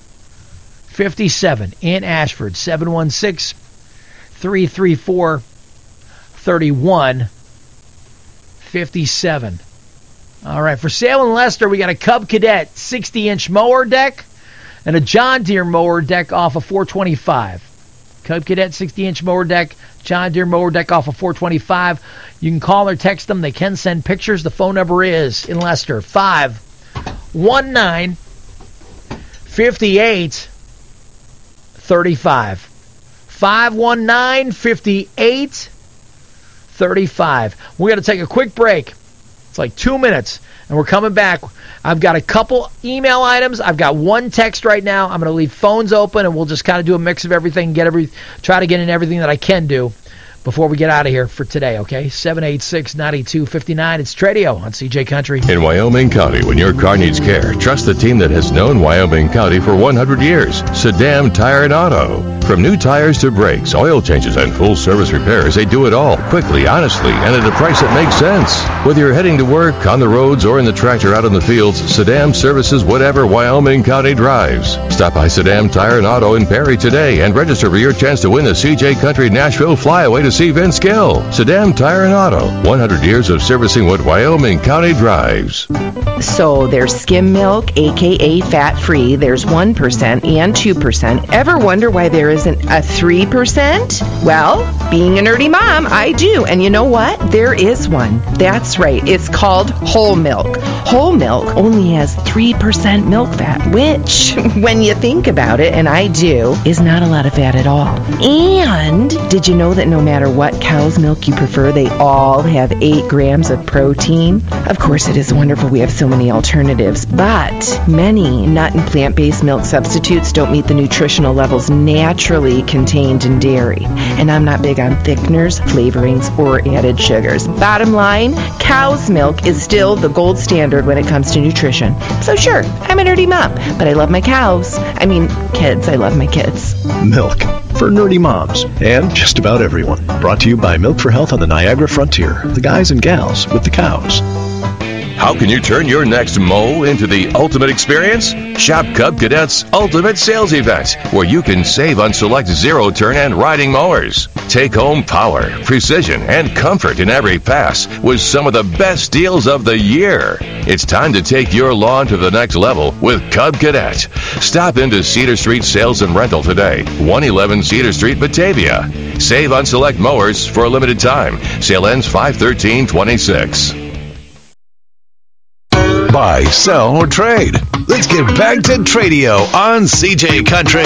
five seven in Ashford. seven one six, three three four, three one five seven. All right, for sale in Leicester, we got a Cub Cadet sixty-inch mower deck and a John Deere mower deck off of four twenty-five. Cub Cadet sixty-inch mower deck, John Deere mower deck off of four twenty-five. You can call or text them. They can send pictures. The phone number is, in Leicester, five one nine, five eight three five. five one nine, five eight three five. We're going to take a quick break. It's like two minutes, and we're coming back. I've got a couple email items. I've got one text right now. I'm going to leave phones open, and we'll just kind of do a mix of everything, get every, try to get in everything that I can do before we get out of here for today, okay? seven eight six, nine two five nine. It's Tradio on C J Country. In Wyoming County, when your car needs care, trust the team that has known Wyoming County for one hundred years. Saddam Tire and Auto. From new tires to brakes, oil changes, and full service repairs, they do it all quickly, honestly, and at a price that makes sense. Whether you're heading to work, on the roads, or in the tractor out in the fields, Saddam services whatever Wyoming County drives. Stop by Saddam Tire and Auto in Perry today and register for your chance to win the C J Country Nashville Flyaway to see Vince Gill. Saddam Tire and Auto, one hundred years of servicing what Wyoming County drives. So there's skim milk, aka fat-free. There's one percent and two percent. Ever wonder why there isn't a three percent? Well, being a nerdy mom, I do. And you know what? There is one. That's right. It's called whole milk. Whole milk only has three percent milk fat, which, when you think about it, and I do, is not a lot of fat at all. And did you know that no matter matter what cow's milk you prefer, they all have eight grams of protein. Of course, it is wonderful we have so many alternatives, but many nut and plant-based milk substitutes don't meet the nutritional levels naturally contained in dairy. And I'm not big on thickeners, flavorings, or added sugars. Bottom line, cow's milk is still the gold standard when it comes to nutrition. So sure, I'm a nerdy mom, but I love my cows. I mean, kids. I love my kids. Milk for nerdy moms and just about everyone. Brought to you by Milk for Health on the Niagara Frontier. The guys and gals with the cows. How can you turn your next mow into the ultimate experience? Shop Cub Cadet's Ultimate Sales Event, where you can save on select zero-turn and riding mowers. Take home power, precision, and comfort in every pass with some of the best deals of the year. It's time to take your lawn to the next level with Cub Cadet. Stop into Cedar Street Sales and Rental today, one eleven Cedar Street, Batavia. Save on select mowers for a limited time. Sale ends five thirteen twenty-six. Buy, sell, or trade. Let's get back to Tradio on C J Country.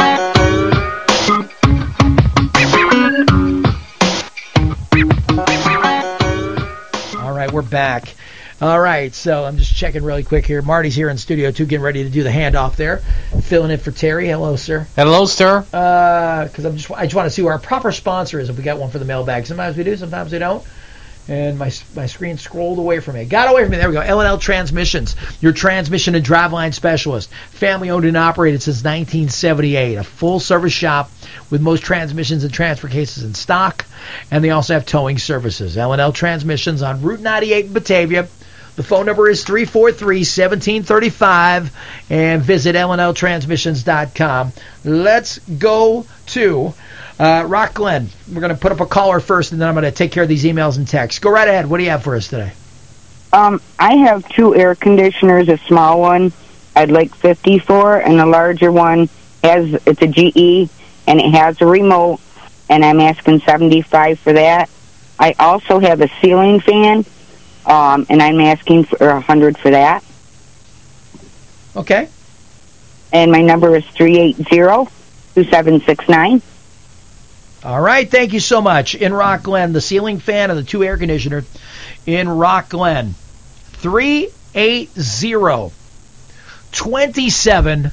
All right, we're back. All right, so I'm just checking really quick here. Marty's here in studio, too, getting ready to do the handoff there. Filling in for Terry. Hello, sir. Hello, sir. Because I'm just, I just want to see who our proper sponsor is if we got one for the mailbag. Sometimes we do, sometimes we don't. And my my screen scrolled away from me. Got away from me. There we go. L and L Transmissions, your transmission and driveline specialist. Family owned and operated since nineteen seventy-eight. A full service shop with most transmissions and transfer cases in stock. And they also have towing services. L and L Transmissions on Route ninety-eight in Batavia. The phone number is three four three, one seven three five. And visit L and L transmissions dot com. Let's go to... Uh, Rock Glen, we're going to put up a caller first, and then I'm going to take care of these emails and texts. Go right ahead. What do you have for us today? Um, I have two air conditioners, a small one I'd like fifty for, and a larger one has it's a G E, and it has a remote, and I'm asking seventy-five for that. I also have a ceiling fan, um, and I'm asking for one hundred for that. Okay. And my number is three eight zero, two seven six nine. All right, thank you so much. In Rock Glen, the ceiling fan and the two air conditioner in Rock Glen. three eight zero, two seven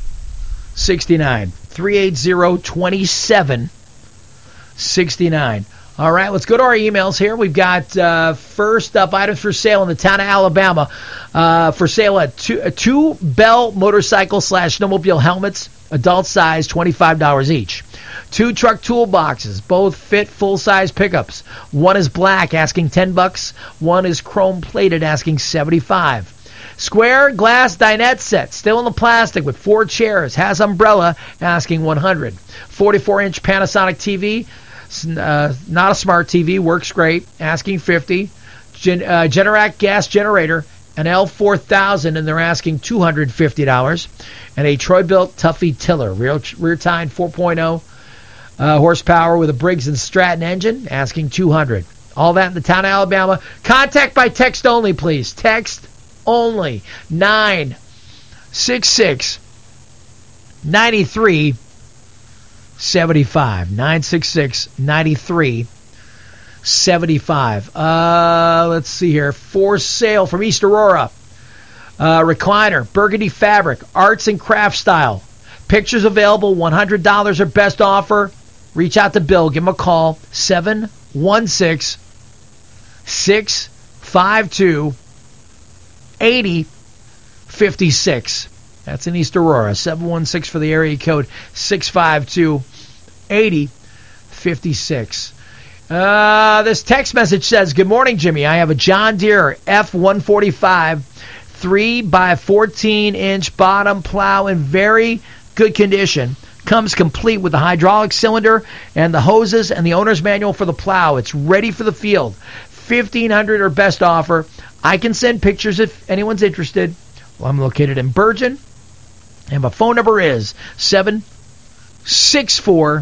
six nine. three eight zero, two seven six nine. All right, let's go to our emails here. We've got, uh, first up, items for sale in the town of Alabama. Uh, for sale at two, uh, two Bell motorcycle slash snowmobile helmets, adult size, twenty-five dollars each. Two truck toolboxes, both fit full-size pickups. One is black, asking ten bucks. One is chrome-plated, asking seventy-five. Square glass dinette set, still in the plastic with four chairs, has umbrella, asking one hundred. forty-four inch Panasonic T V, uh, not a smart T V, works great, asking fifty. Gen, uh, Generac gas generator, an L four thousand, and they're asking two hundred fifty dollars. And a Troy-Bilt Tuffy tiller, rear, rear tine four point oh. Uh, horsepower with a Briggs and Stratton engine, asking two hundred. All that in the town of Alabama. Contact by text only, please. Text only. nine six six, nine three seven five. nine six six, nine three seven five. Uh, let's see here. For sale from East Aurora. Uh, recliner, burgundy fabric, arts and craft style. Pictures available, one hundred dollars or best offer. Reach out to Bill. Give him a call. seven one six, six five two, eight zero five six. That's in East Aurora. seven one six for the area code. six five two, eight zero five six. Uh, this text message says, good morning, Jimmy. I have a John Deere F one forty-five three by fourteen inch bottom plow in very good condition. Comes complete with the hydraulic cylinder and the hoses and the owner's manual for the plow. It's ready for the field. fifteen hundred dollars or best offer. I can send pictures if anyone's interested. Well, I'm located in Bergen, and my phone number is seven six four,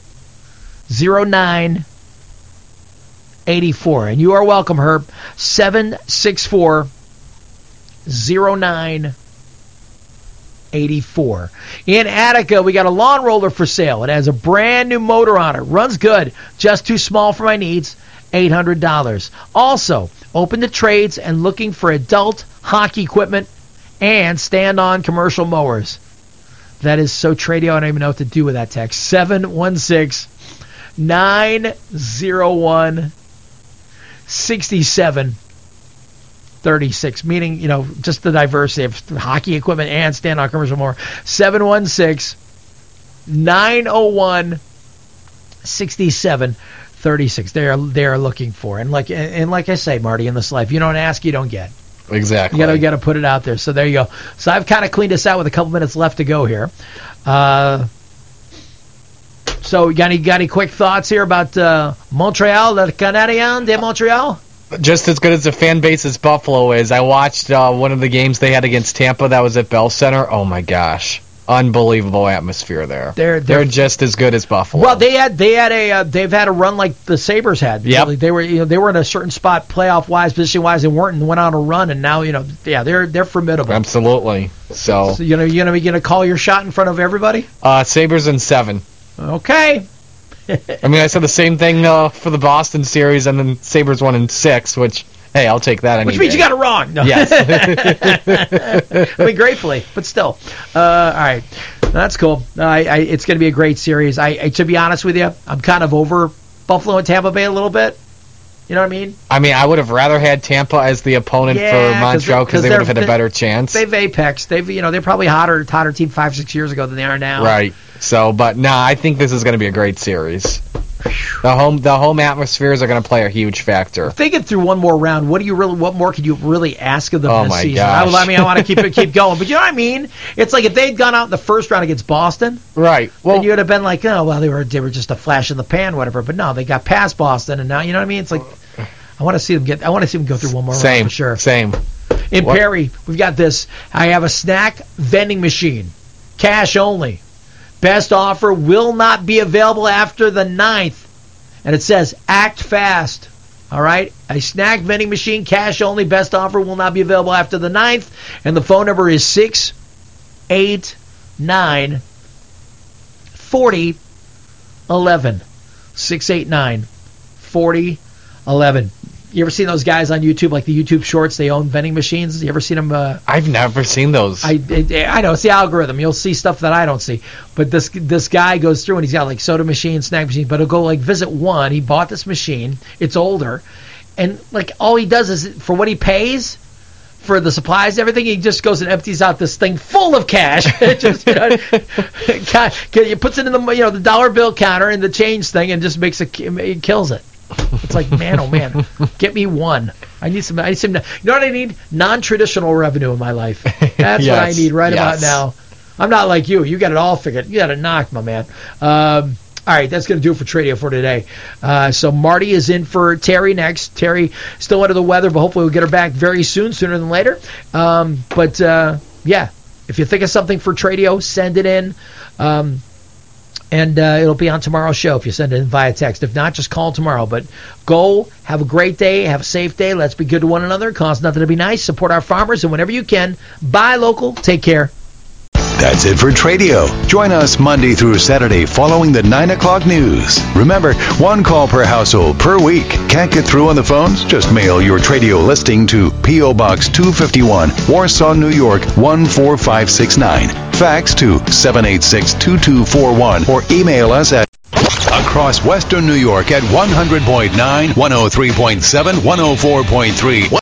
zero nine eight four. And you are welcome, Herb. seven six four, zero nine eighty-four. In Attica, we got a lawn roller for sale. It has a brand new motor on it. Runs good. Just too small for my needs. eight hundred dollars. Also, open to trades and looking for adult hockey equipment and stand-on commercial mowers. That is so Tradio. I don't even know what to do with that text. seven one six, nine zero one, six seven three six. Meaning, you know, just the diversity of hockey equipment and stand-on commercial mower. seven one six, nine zero one, six seven three six. They are they are looking for. And like and, and like I say, Marty, in this life, you don't ask, you don't get. Exactly. You gotta, you gotta put it out there. So there you go. So I've kind of cleaned this out with a couple minutes left to go here. Uh, so you got any, got any quick thoughts here about uh, Montreal, the Canadiens de Montreal? Just as good as the fan base as Buffalo is. I watched uh, one of the games they had against Tampa. That was at Bell Center. Oh my gosh. Unbelievable atmosphere there. They're, they're they're just as good as Buffalo. Well, they had they had a uh, they've had a run like the Sabres had. Yep. Really. They were you know they were in a certain spot playoff wise, position wise, and weren't and went on a run, and now you know yeah they're they're formidable. Absolutely. So, so you know you're gonna be gonna call your shot in front of everybody. Uh, Sabres in seven. Okay. I mean, I said the same thing uh, for the Boston series, and then Sabres won in six, which. Hey, I'll take that any Which means day. you got it wrong. No. Yes. I mean, gratefully, but still. Uh, all right. That's cool. I, I, it's going to be a great series. I, I, to be honest with you, I'm kind of over Buffalo and Tampa Bay a little bit. You know what I mean? I mean, I would have rather had Tampa as the opponent Yeah, for Montreal because they would have had a better chance. They've apexed. They've, you know, they're probably hotter, hotter team five, six years ago than they are now. Right. So, but no, nah, I think this is going to be a great series. The home, the home atmospheres are going to play a huge factor. If they get through one more round, what do you really? What more could you really ask of them oh this my season? Gosh. I, I mean, I want to keep it, keep going, but you know what I mean? It's like if they'd gone out in the first round against Boston, right? Well, then you would have been like, oh, well, they were they were just a flash in the pan, whatever. But no, they got past Boston, and now you know what I mean? It's like I want to see them get. I want to see them go through one more same, round for sure. Same. In what? Perry, we've got this. I have a snack vending machine, cash only. Best offer will not be available after the ninth. And it says, act fast. All right? A snack vending machine, cash only. Best offer will not be available after the ninth. And the phone number is six eight nine, four zero one one. six eight nine, four zero one one. You ever seen those guys on YouTube, like the YouTube Shorts? They own vending machines. You ever seen them? Uh, I've never seen those. I, I I know it's the algorithm. You'll see stuff that I don't see. But this this guy goes through and he's got like soda machine, snack machine. But he'll go like visit one. He bought this machine. It's older, and like all he does is for what he pays for the supplies, and everything. He just goes and empties out this thing full of cash. just, you know, he puts it in the you know the dollar bill counter and the change thing, and just makes it, it kills it. It's like, man, oh man, get me one. I need some. I need some. You know what I need? Non-traditional revenue in my life. That's yes, what I need right yes. about now. I'm not like you. You got it all figured. You got it knocked, my man. Um, all right, that's going to do it for Tradio for today. Uh, so Marty is in for Terry next. Terry still under the weather, but hopefully we'll get her back very soon, sooner than later. Um, but uh, yeah, if you think of something for Tradio, send it in. Um, And uh, it'll be on tomorrow's show if you send it in via text. If not, just call tomorrow. But go, have a great day, have a safe day. Let's be good to one another. Cost nothing to be nice. Support our farmers, and whenever you can, buy local. Take care. That's it for Tradio. Join us Monday through Saturday following the nine o'clock news. Remember, one call per household per week. Can't get through on the phones? Just mail your Tradio listing to P O. Box two fifty-one, Warsaw, New York one four five six nine. Fax to seven eight six, two two four one or email us at across Western New York at one hundred point nine, one oh three point seven, one oh four point three.